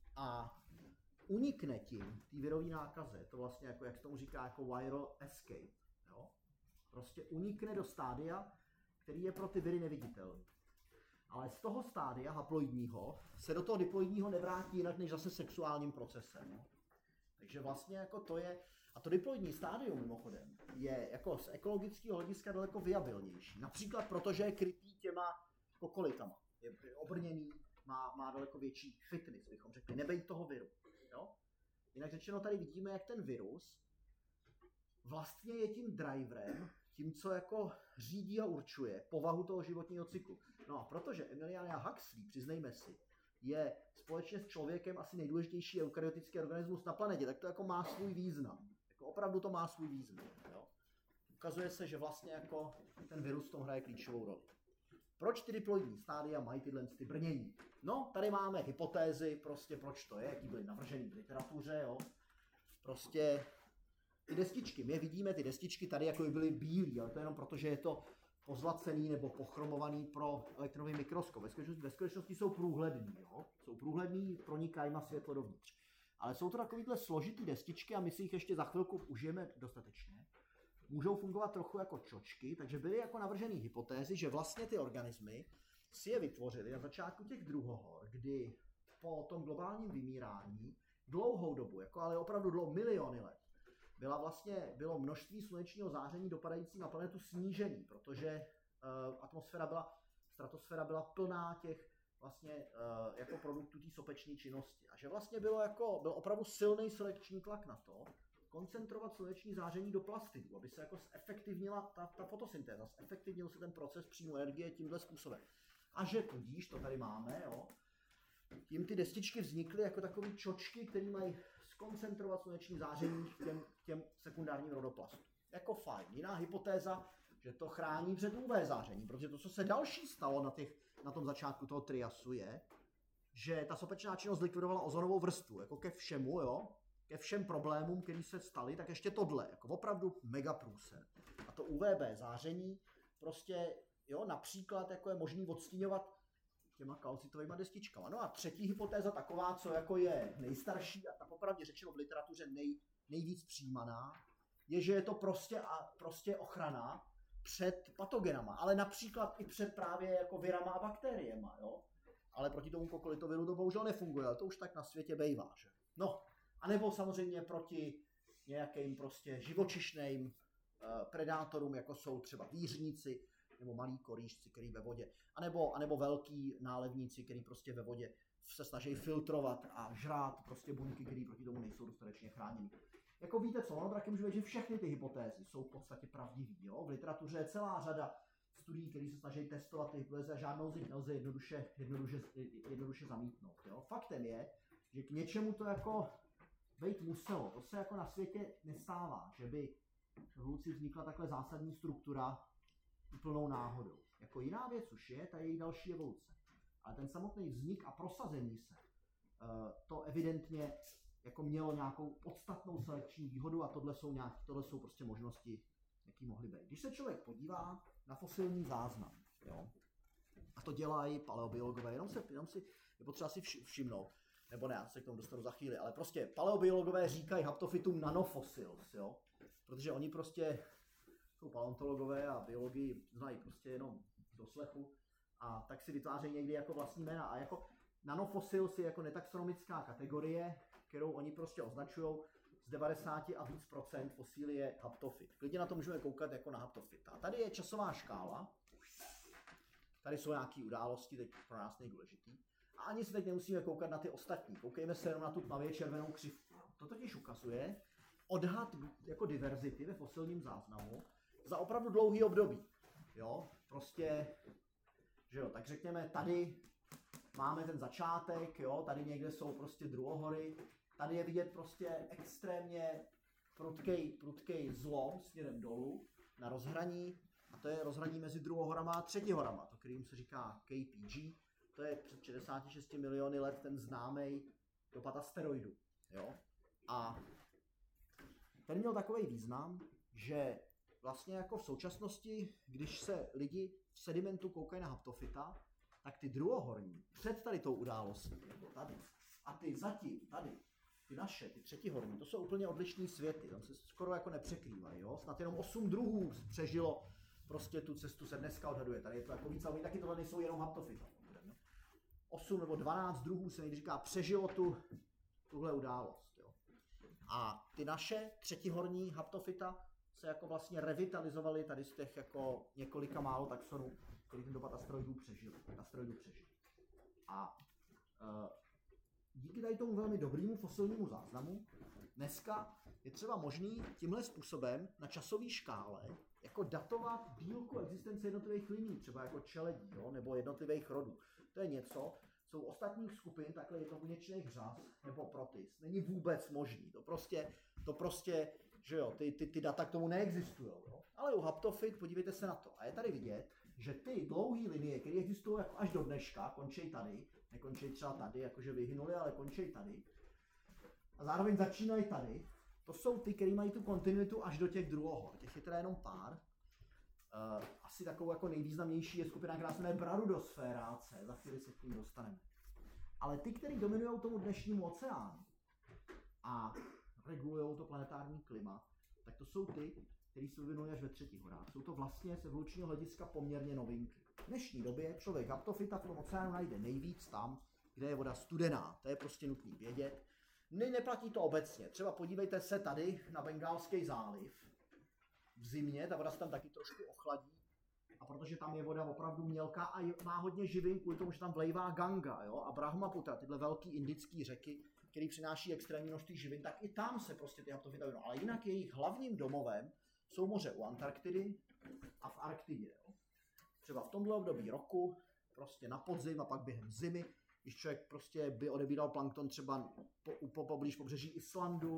A unikne tím té virové nákaze, to vlastně jako, jak se tomu říká, jako viral escape. Jo? Prostě unikne do stádia, který je pro ty viry neviditelný. Ale z toho stádia haploidního se do toho diploidního nevrátí jinak než zase sexuálním procesem. Jo? Takže vlastně jako to je, a to diploidní stádium mimochodem je jako z ekologického hlediska daleko viabilnější. Například protože je krytý těma kokolitama. Je obrněný, má, má daleko větší fitness, bychom řekli, nebejt toho viru. Jo? Jinak řečeno tady vidíme, jak ten virus vlastně je tím driverem, tím, co jako řídí a určuje povahu toho životního cyklu. No a protože Emiliana Huxley, přiznejme si, je společně s člověkem asi nejdůležitější eukaryotický organismus na planetě, tak to jako má svůj význam. Jako opravdu to má svůj význam. Jo? Ukazuje se, že vlastně jako ten virus v tom hraje klíčovou roli. Proč ty diploidní stádia mají tyhle ty brnění? No, tady máme hypotézy, prostě proč to je, jaký byly navržený v literatuře, jo. Prostě ty destičky, my vidíme ty destičky tady, jako by byly bílý, ale to je jenom proto, že je to pozlacený nebo pochromovaný pro elektronový mikroskop. Ve skutečnosti, ve skutečnosti jsou průhledný, jo. Jsou průhledný, pronikají na světlo dovnitř. Ale jsou to takovýhle složitý destičky a my si jich ještě za chvilku užijeme dostatečně. Můžou fungovat trochu jako čočky, takže byly jako navržené hypotézy, že vlastně ty organismy si je vytvořily na začátku těch druhohor, kdy po tom globálním vymírání dlouhou dobu, jako ale opravdu dlouho, miliony let, byla vlastně, bylo množství slunečního záření dopadající na planetu snížený, protože uh, atmosféra byla, stratosféra byla plná těch vlastně uh, jako produktů té sopečné činnosti. A že vlastně bylo jako, byl opravdu silný selekční tlak na to, koncentrovat sluneční záření do plastidů, aby se jako zefektivnila ta, ta fotosyntéza, zefektivnil se ten proces příjmu energie tímhle způsobem. A že tudíž, to tady máme, jo, tím ty destičky vznikly jako takové čočky, které mají zkoncentrovat sluneční záření k těm, těm sekundárním rodoplastům. Jako fajn. Jiná hypotéza že to chrání před U V zářením, protože to, co se další stalo na, těch, na tom začátku toho triasu je, že ta sopečná činnost likvidovala ozonovou vrstvu, jako ke všemu, jo, ke všem problémům, které se staly, tak ještě tohle, jako opravdu mega průser. A to U V B záření prostě, jo, například jako je možný odstíňovat těma kalcitovýma destičkama. No a třetí hypotéza taková, co jako je nejstarší a ta popravdě řečeno v literatuře nej, nejvíc přijímaná, je, že je to prostě, a, prostě ochrana před patogenama, ale například i před právě jako virama a bakteriema, jo. Ale proti tomu kokolitoviru to bohužel nefunguje, ale to už tak na světě bejvá, že? No, a nebo samozřejmě proti nějakým prostě živočišným uh, predátorům, jako jsou třeba vířníci, nebo malí korýšci, který ve vodě, anebo, anebo velký nálevníci, který prostě ve vodě se snaží filtrovat a žrát prostě buňky, které proti tomu nejsou dostatečně chráněny. Jako víte co, ono taky může být, že všechny ty hypotézy jsou v podstatě pravdivé. V literatuře je celá řada studií, které se snaží testovat ty hypotézy a žádnou z nich nelze jednoduše, jednoduše, jednoduše zamítnout. Jo? Faktem je, že k něčemu to jako být muselo. To se jako na světě nestává, že by v evoluci vznikla takhle zásadní struktura úplnou náhodou. Jako jiná věc už je ta její další evoluce. Ale ten samotný vznik a prosazení se, to evidentně jako mělo nějakou podstatnou selekční výhodu a tohle jsou, nějak, tohle jsou prostě možnosti, jaký mohly být. Když se člověk podívá na fosilní záznam, jo, a to dělají paleobiologové, jenom, se, jenom si je potřeba si všimnout, nebo ne, já se k tomu dostanu za chvíli, ale prostě paleobiologové říkají haptofytum nanofossils, jo, protože oni prostě jsou paleontologové a biologii znají prostě jenom z doslechu a tak si vytvářejí někdy jako vlastní jména a jako nanofossils je jako netaxonomická kategorie, kterou oni prostě označují z devadesát a víc procent fosílie haptofyt. Klidně na to můžeme koukat jako na haptofyta. A tady je časová škála, tady jsou nějaké události, teď pro nás nejdůležitý. A ani se teď nemusíme koukat na ty ostatní, koukejme se jenom na tu tmavě červenou křivku. To totiž ukazuje odhad jako diverzity ve fosilním záznamu za opravdu dlouhý období. Jo, prostě, že jo, tak řekněme, tady máme ten začátek, jo, tady někde jsou prostě druhohory, tady je vidět prostě extrémně prudkej, prudkej zlom směrem dolů na rozhraní, a to je rozhraní mezi druhohorama a třetihorama, to kterým se říká K P G, to je před šedesáti šesti miliony let ten známý dopad asteroidu, jo, a ten měl takový význam, že vlastně jako v současnosti, když se lidi v sedimentu koukají na haptofyta, tak ty druhohorní před tady tou událostí, jako tady, a ty zatím, tady, ty naše, ty třetihorní, to jsou úplně odlišný světy, tam se skoro jako nepřekrývají, jo? Snad jenom osm druhů přežilo prostě tu cestu, se dneska odhaduje, tady je to jako víc, ale taky tohle nejsou jenom haptofyta. osm nebo dvanáct druhů se někdy říká, přežilo tu, tuhle událost, jo? A ty naše třetihorní haptofyta se jako vlastně revitalizovaly tady z těch jako několika málo taxonů, kolik ten dopad asteroidů přežil. Asteroidů přežil. A e, díky tady tomu velmi dobrému fosilnímu záznamu dneska je třeba možný tímhle způsobem na časové škále jako datovat dílku existence jednotlivých liní, třeba jako čeledí, jo, nebo jednotlivých rodů. To je něco, co u ostatních skupin, takhle jednobuněčných řas nebo protis, není vůbec možný. To prostě, to prostě že jo, ty, ty, ty data k tomu neexistují. Jo? Ale u haptofyt, podívejte se na to. A je tady vidět, že ty dlouhé linie, které existují jako až do dneška, končí tady, nekončí třeba tady, jakože vyhynuly, ale končí tady. A zároveň začínají tady. To jsou ty, které mají tu kontinuitu až do těch druhohor. Těch je teda jenom pár. Uh, asi takovou jako nejvýznamnější je skupina, která se jmenuje Brachydosferaceae. Za chvíli se k ní dostaneme. Ale ty, které dominují tomu dnešnímu oceánu a regulují to planetární klima, tak to jsou ty, které se vyvinuly až ve třetích horách. Jsou to vlastně z evolučního hlediska poměrně novinky. V dnešní době člověk haptofyta v tom oceánu najde nejvíc tam, kde je voda studená. To je prostě nutný vědět. Ne, neplatí to obecně. Třeba podívejte se tady na Bengálský záliv. V zimě ta voda se tam taky trošku ochladí. A protože tam je voda opravdu mělká a má hodně živin, kvůli tomu, že tam vlejvá Ganga, jo? A Brahmaputra, tyhle velké indické řeky, který přináší extrémní množství živin, tak i tam se prostě ty haptofyta vyvinou. Ale jinak jejich hlavním domovem jsou moře u Antarktidy a v Arktidě. Jo. Třeba v tomhle období roku, prostě na podzim a pak během zimy, když člověk prostě by odebíral plankton třeba po, po, poblíž pobřeží Islandu,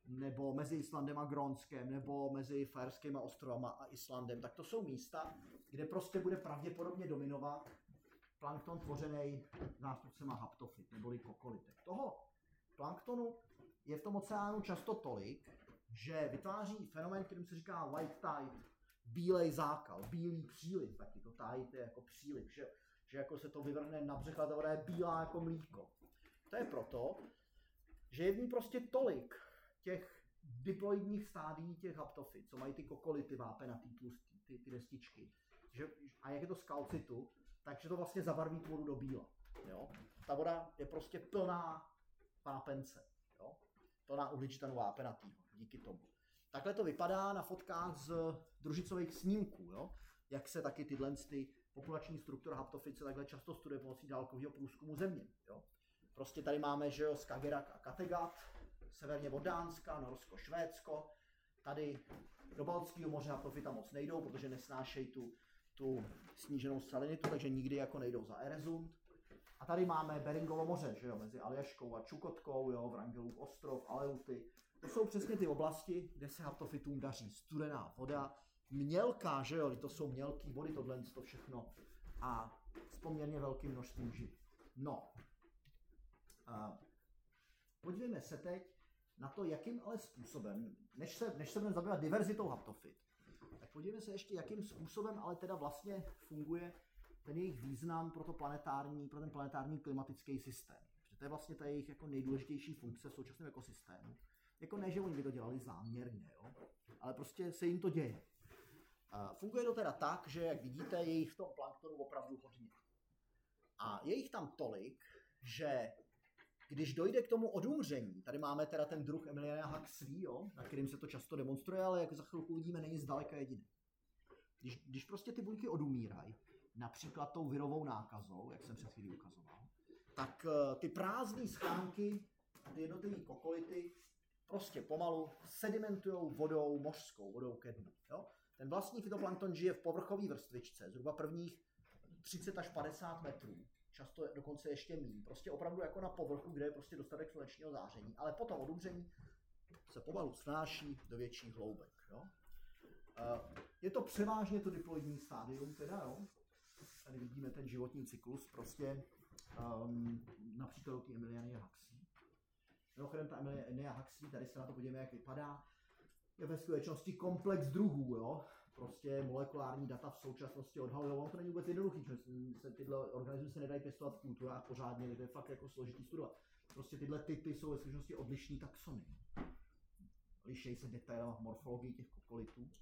nebo mezi Islandem a Grónskem, nebo mezi Faerskými ostrovama a Islandem, tak to jsou místa, kde prostě bude pravděpodobně dominovat plankton tvořený zástupcema haptofyt, neboli kokolitek. Toho planktonu je v tom oceánu často tolik, že vytváří fenomén, kterým se říká white tide, bílej zákal, bílý příliv, taky to tide je jako příliv, že, že jako se to vyvrhne na břeh a to je bílá jako mlíko. To je proto, že je v ní prostě tolik těch diploidních stádií těch haptofyt, co mají ty kokolity vápenatý tlustý, ty, ty destičky, že, a jak je to z kalcitu, takže to vlastně zabarví tu vodu do bíla. Jo? Ta voda je prostě plná vápence, jo? Plná uhličitanu vápenatýho, díky tomu. Takhle to vypadá na fotkách z družicových snímků, jo? Jak se taky tyhle ty populační struktura haptofyt se takhle často studuje pomocí dálkového průzkumu země. Jo? Prostě tady máme, že jo, Skagerrak a Kattegat, severně od Dánska, Norsko, Švédsko. Tady do Baltského moře haptofyta moc nejdou, protože nesnášejí tu, tu sníženou salinitu, takže nikdy jako nejdou za Eresund. A tady máme Beringovo moře, že jo, mezi Aljaškou a Čukotkou, jo, Wrangelův ostrov, Aleuty. To jsou přesně ty oblasti, kde se haptofytům daří studená voda, mělká, že jo, to jsou mělký vody, tohle to všechno a s poměrně velkým množstvím živ. No, a podívejme se teď na to, jakým ale způsobem, než se, než se budeme zabývat diverzitou haptofyt, tak podívejme se ještě, jakým způsobem ale teda vlastně funguje ten jejich význam pro, to planetární, pro ten planetární klimatický systém. Protože to je vlastně ta jejich jako nejdůležitější funkce v současném ekosystému. Jako ne, že oni by to dělali záměrně, jo? Ale prostě se jim to děje. A funguje to teda tak, že jak vidíte, je jich v tom planktonu opravdu hodně. A je jich tam tolik, že když dojde k tomu odumření, tady máme teda ten druh Emiliana Huxley, jo, na kterým se to často demonstruje, ale jak za chvilku uvidíme, není zdaleka jediný. Když, když prostě ty buňky odumírají, například tou virovou nákazou, jak jsem před chvílí ukazoval, tak uh, ty prázdné schránky, ty jednotlivé kokolity prostě pomalu sedimentujou vodou mořskou, vodou ke dnu. Jo? Ten vlastní fytoplankton žije v povrchové vrstvičce, zhruba prvních třicet až padesát metrů, často dokonce ještě míň, prostě opravdu jako na povrchu, kde je prostě dostatek slunečního záření, ale potom odumření se pomalu snáší do větších hloubek. Jo? Je to převážně to diploidní stádium, teda, jo? Tady vidíme ten životní cyklus, prostě um, například u té Emiliany Huxley. Mimochodem ta Emilia Huxley, tady se na to podíváme, jak vypadá, je ve skutečnosti komplex druhů, jo? Prostě molekulární data v současnosti odhalují, ono to není vůbec jednoduchý, že se tyhle organismy se nedají pěstovat v kulturách pořádně, to je fakt jako složitý studovat. Prostě tyhle typy jsou ve skutečnosti odlišný taxony. Lišejí se detailama v morfologii těch kokolitů. Uh,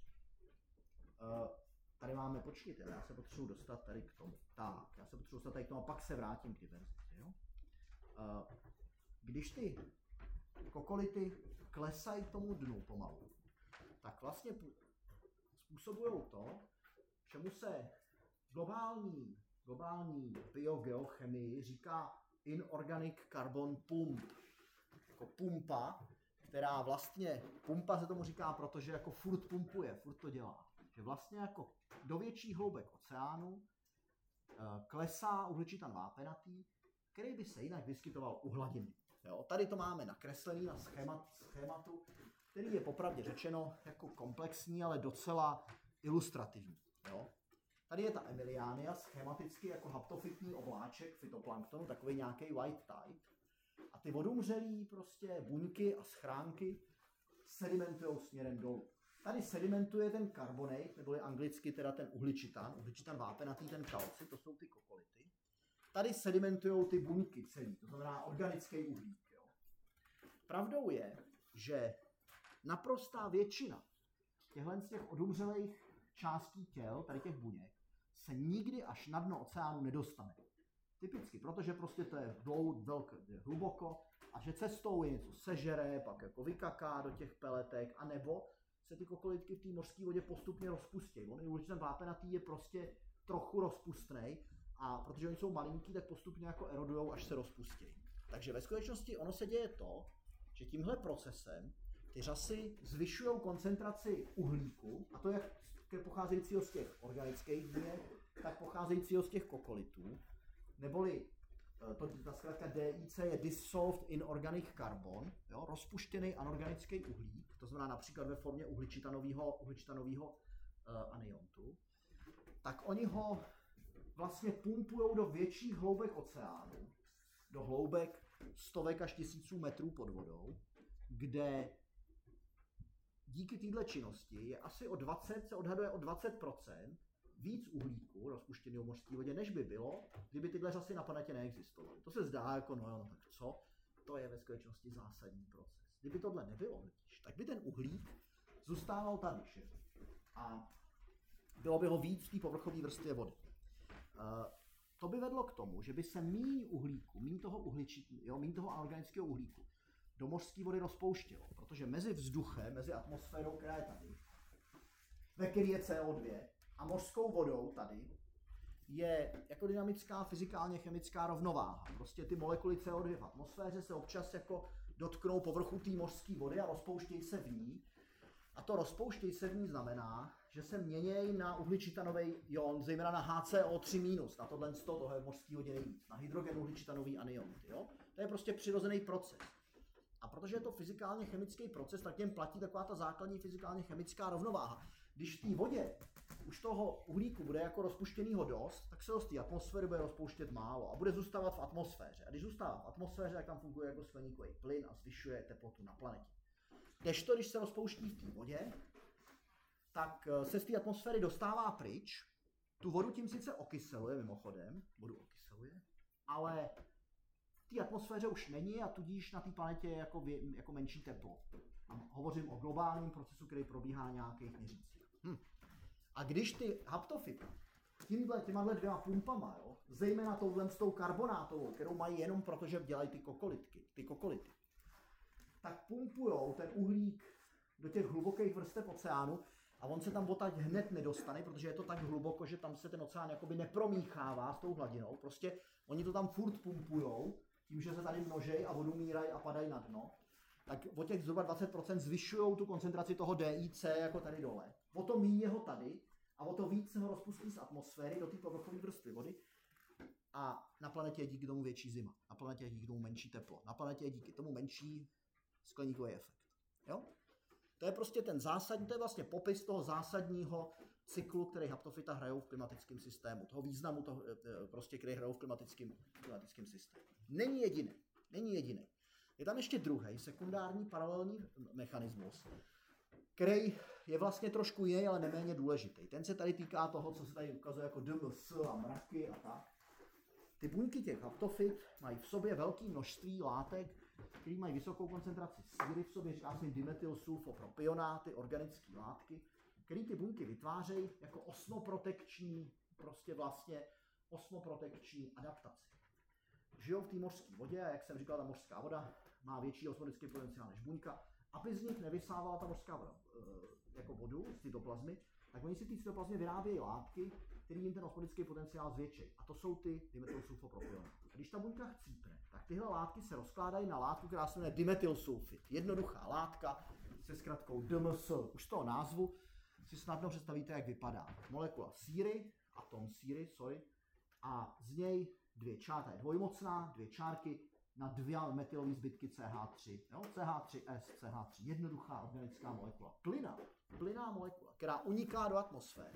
tady máme, počkejte, já se potřebuji dostat tady k tomu. Tak, já se potřebuji dostat tady k tomu a pak se vrátím k diverzitě, jo? Uh, když ty kokolity klesají k tomu dnu pomalu, tak vlastně způsobují to, čemu se globální, globální biogeochemii říká inorganic carbon pump, jako pumpa, která vlastně, pumpa se tomu říká, protože jako furt pumpuje, furt to dělá. Že vlastně jako do větších hloubek oceánu klesá uhličitan vápenatý, který by se jinak vyskytoval u hladiny. Jo, tady to máme nakreslený na schémat, schématu, který je popravdě řečeno jako komplexní, ale docela ilustrativní. Jo. Tady je ta Emiliania schematicky jako haptofytní obláček fytoplanktonu, takový nějaký white tide. A ty odumřelý prostě buňky a schránky sedimentujou směrem dolů. Tady sedimentuje ten karbonát, neboli anglicky teda ten uhličitan, uhličitan vápenatý, ten kalcit, to jsou ty kokolity. Tady sedimentujou ty buňky celý, to znamená organický uhlík. Jo. Pravdou je, že naprostá většina těchhle z těch odumřelých částí těl, tady těch buněk, se nikdy až na dno oceánu nedostane. Typicky, protože prostě to je dlouho, velké, je hluboko a že cestou je něco sežere, pak jako vykaká do těch peletek, anebo se ty kokolitky v té mořské vodě postupně rozpustí. On je ten vápenatý je prostě trochu rozpustnej a protože oni jsou malinký, tak postupně jako erodujou, až se rozpustí. Takže ve skutečnosti ono se děje to, že tímhle procesem ty řasy zvyšují koncentraci uhlíku, a to jak pocházejícího z těch organických buněk, tak pocházejícího z těch kokolitů, neboli to, ta zkrátka D I C je Dissolved Inorganic Carbon, jo, rozpuštěný anorganický uhlík, to znamená například ve formě uhličitanového uhličitanového uh, aniontu, tak oni ho vlastně pumpujou do větších hloubek oceánu, do hloubek stovek až tisíců metrů pod vodou, kde díky této činnosti je asi o dvacet, se odhaduje o dvacet procent víc uhlíku rozpuštěného v mořské vodě, než by bylo, kdyby tyhle řasy na planetě neexistovaly. To se zdá jako, no, no tak co? To je ve skutečnosti zásadní proces. Kdyby tohle nebylo, tak by ten uhlík zůstával tady, že? A bylo by ho víc v té povrchové vrstvě vody. Uh, to by vedlo k tomu, že by se míň uhlíku, míň toho uhličit, jo, míň toho organického uhlíku do mořské vody rozpouštělo, protože mezi vzduchem, mezi atmosférou, která je tady, ve které je C O dva, a mořskou vodou tady je jako dynamická fyzikálně chemická rovnováha. Prostě ty molekuly C O dva v atmosféře se občas jako dotknou povrchu té mořské vody a rozpouštějí se v ní. A to rozpouštějí se v ní znamená, že se měnějí na uhličitanový ion, zejména na H C O tři minus, na tohle sto, toho je v mořské vodě nejvíc, na hydrogen uhličitanový anionty. Jo? To je prostě přirozený proces. A protože je to fyzikálně chemický proces, tak těm platí taková ta základní fyzikálně chemická rovnováha. Když v té vodě už toho uhlíku bude jako rozpuštěnýho dost, tak se z té atmosféry bude rozpouštět málo a bude zůstávat v atmosféře. A když zůstává v atmosféře, tak tam funguje jako skleníkový plyn a zvyšuje teplotu na planetě. Kdežto, když se rozpouští v té vodě, tak se z té atmosféry dostává pryč, tu vodu tím sice okyseluje mimochodem, vodu okyseluje, ale v té atmosféře už není a tudíž na té planetě je jako, vě, jako menší teplo. A hovořím o globálním procesu, který probíhá na nějakých měřících. Hm. A když ty haptofyty tímhle, těma dvěma pumpama, jo, zejména touhle s tou karbonátovou, kterou mají jenom proto, že dělají ty kokolitky, ty kokolity, tak pumpujou ten uhlík do těch hlubokých vrstev oceánu a on se tam odtaď hned nedostane, protože je to tak hluboko, že tam se ten oceán jakoby nepromíchává s tou hladinou. Prostě oni to tam furt pumpujou, tím, že se tady množejí a odumírají a padají na dno, tak o těch zhruba dvacet procent zvyšují tu koncentraci toho D I C jako tady dole. O to méně ho tady a o to víc se ho rozpustí z atmosféry do té povrchové vrstvy vody. A na planetě je díky tomu větší zima, na planetě je díky tomu menší teplo, na planetě je díky tomu menší skleníkový efekt. Jo? To je prostě ten zásadní, to je vlastně popis toho zásadního cyklu, který haptofyta hrajou v klimatickém systému, toho významu, toho, prostě, který hrajou v klimatickém, klimatickém systému. Není jediný, není jediný. Je tam ještě druhý, sekundární paralelní mechanismus, který je vlastně trošku jiný, ale neméně důležitý. Ten se tady týká toho, co se tady ukazuje jako D M S a mraky a tak. Ty buňky těch haptofyt mají v sobě velké množství látek, které mají vysokou koncentraci síry v sobě, říká se jim dimethylsulfopropionáty, organické látky, které ty buňky vytvářejí jako osmoprotekční, prostě vlastně osmoprotekční adaptaci. Žijou v té mořské vodě a jak jsem říkal, ta mořská voda má větší osmotický potenciál než buňka, aby z nich nevysávala ta mořská voda e, jako vodu z cytoplazmy, tak oni si ty cytoplazmy vyrábějí látky, které jim ten osmotický potenciál zvětší. A to jsou ty dimethylsulfopropionáty. A když ta buňka chcípne, tak tyhle látky se rozkládají na látku, která se jmenuje dimethylsulfid. Jednoduchá látka se zkratkou D M S. Už z toho názvu si snadno představíte, jak vypadá. Molekula síry, atom síry, sorry, a z něj dvě čárky, je dvojmocná, dvě čárky na dvě metylové zbytky C H tři. Jo? C H tři S, C H tři, jednoduchá organická molekula. Plynná, plynná molekula, která uniká do atmosféry.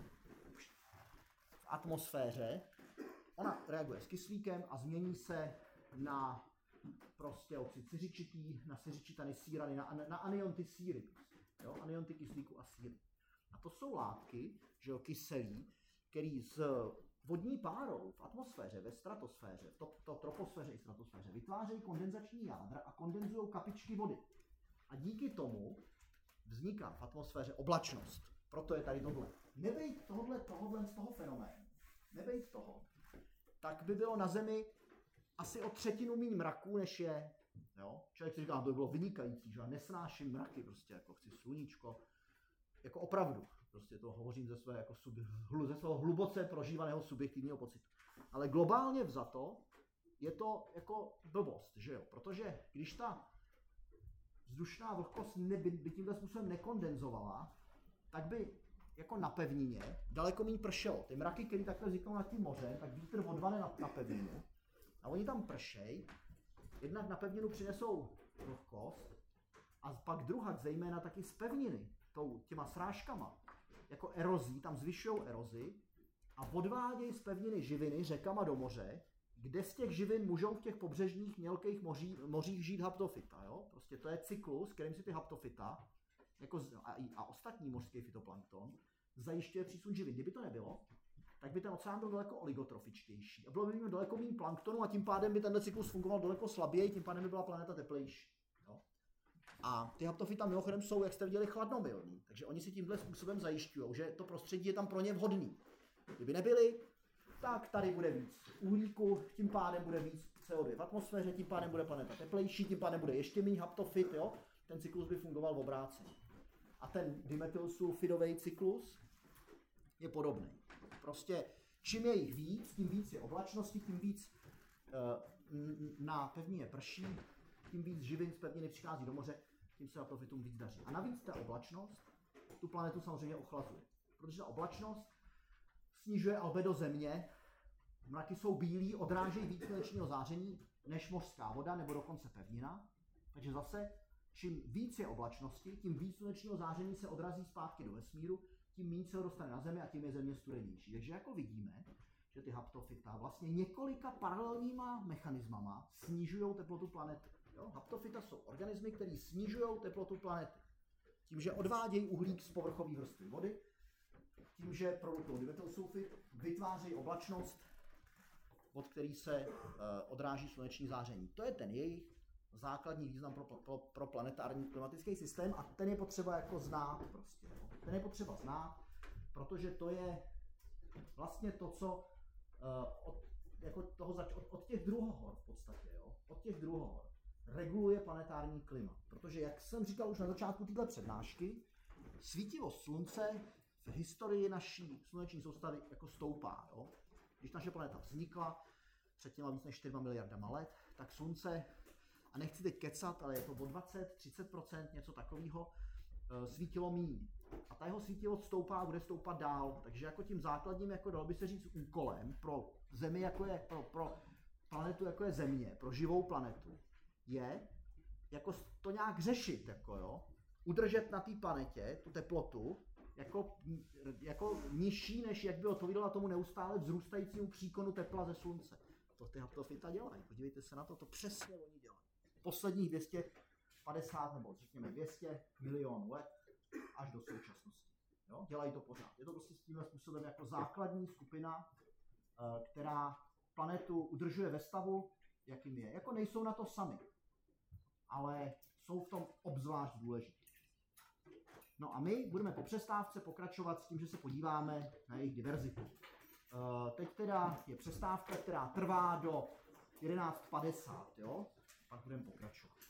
V atmosféře ona reaguje s kyslíkem a změní se na prostě oxid siřičitý, na siřičitany sírany, na, na anionty síry. Prostě, jo? Anionty kyslíku a síry. A to jsou látky, že jo, kyselí, který z vodní párou v atmosféře, ve stratosféře, v to, to troposféře i stratosféře vytvářejí kondenzační jádra a kondenzují kapičky vody. A díky tomu vzniká v atmosféře oblačnost. Proto je tady tohle. Nebejt tohle, tohle z toho fenoménu, nebejt toho, tak by bylo na Zemi asi o třetinu méně mraků, než je. Jo? Člověk si říká, to by bylo vynikající, že já nesnáším mraky, prostě jako chci sluníčko. Jako opravdu. Prostě to hovořím ze, své, jako sub, ze svého hluboce prožívaného subjektivního pocitu. Ale globálně vzato je to jako blbost, že jo? Protože když ta vzdušná vlhkost by, by tímhle způsobem nekondenzovala, tak by jako na pevnině daleko méně pršelo. Ty mraky, které takhle vzniknou nad tím mořem, tak vítr odvane na, na pevninu A oni tam pršej, jednak na pevninu přinesou vlhkost a pak druhak zejména taky z pevniny, tou, těma srážkama, jako erozí, tam zvyšují erozi a odvádějí z pevniny živiny řekama do moře, kde z těch živin můžou v těch pobřežních mělkých moří, mořích žít haptofyta. Jo? Prostě to je cyklus, kterým si ty haptofyta jako a, a ostatní mořský fytoplankton zajišťuje přísun živin. Kdyby to nebylo, tak by ten oceán byl daleko oligotrofičtější a bylo by mít daleko méně planktonu a tím pádem by tenhle cyklus fungoval daleko slaběji, tím pádem by byla planeta teplejší. Jo? A ty haptofyta mimochodem jsou, jak jste viděli, chladnomilní, takže oni si tímhle způsobem zajišťují, že to prostředí je tam pro ně vhodný. Kdyby nebyli, tak tady bude víc uhlíku, tím pádem bude víc C O dva v atmosféře, tím pádem bude planeta teplejší, tím pádem bude ještě méně haptofyt, jo? Ten cyklus by fungoval v obráceně. A ten dimetylsulfidový cyklus je podobný. Prostě čím je jich víc, tím víc je oblačnosti, tím víc uh, na pevnině prší, tím víc živin z pevniny přichází do moře, tím se haptofytům víc daří. A navíc ta oblačnost tu planetu samozřejmě ochlazuje. Protože ta oblačnost snižuje albedo země, mraky jsou bílí, odrážejí víc slunečního záření než mořská voda nebo dokonce pevnina. Takže zase, čím víc je oblačnosti, tím víc slunečního záření se odrazí zpátky do vesmíru, tím méně se ho dostane na Zemi a tím je Země studenější. Takže jako vidíme, že ty haptofyta vlastně několika paralelníma mechanismama snižují teplotu planety. Jo? Haptofyta jsou organismy, které snižují teplotu planety. Tím, že odvádějí uhlík z povrchové vrstvy vody, tím, že produkují dimetylsulfid, vytvářejí oblačnost, od který se uh, odráží sluneční záření. To je ten jejich základní význam pro, pro, pro planetární klimatický systém a ten je potřeba jako znát prostě. Jo. Ten je potřeba znát, protože to je vlastně to, co uh, od, jako toho zač- od, od těch druhohor v podstatě, jo, od těch druhohor reguluje planetární klima. Protože, jak jsem říkal už na začátku této přednášky, svítivost slunce v historii naší sluneční soustavy jako stoupá. Jo. Když naše planeta vznikla před těma víc než čtyřmi miliardama let, tak slunce, a nechci teď kecat, ale je to o dvacet až třicet procent něco takového, svítilo míň. A ta jeho svítivost stoupá a bude stoupat dál. Takže jako tím základním, jako dalo by se říct, úkolem pro Zemi, jako je, pro, pro planetu, jako je Země, pro živou planetu, je jako to nějak řešit, jako jo, udržet na té planetě tu teplotu jako, jako nižší, než jak by odpovídala tomu neustále vzrůstajícímu příkonu tepla ze slunce. To ty haptofyta dělají. Podívejte se na to, to přesně oni dělají. Posledních dvě stě padesát nebo řekněme dvě stě milionů let až do současnosti. Jo? Dělají to pořád. Je to prostě s tímhle způsobem jako základní skupina, která planetu udržuje ve stavu, jakým je. Jako nejsou na to sami, ale jsou v tom obzvlášť důležití. No a my budeme po přestávce pokračovat s tím, že se podíváme na jejich diverzitu. Teď teda je přestávka, která trvá do jedenáct padesát, jo? Pak budeme pokračovat.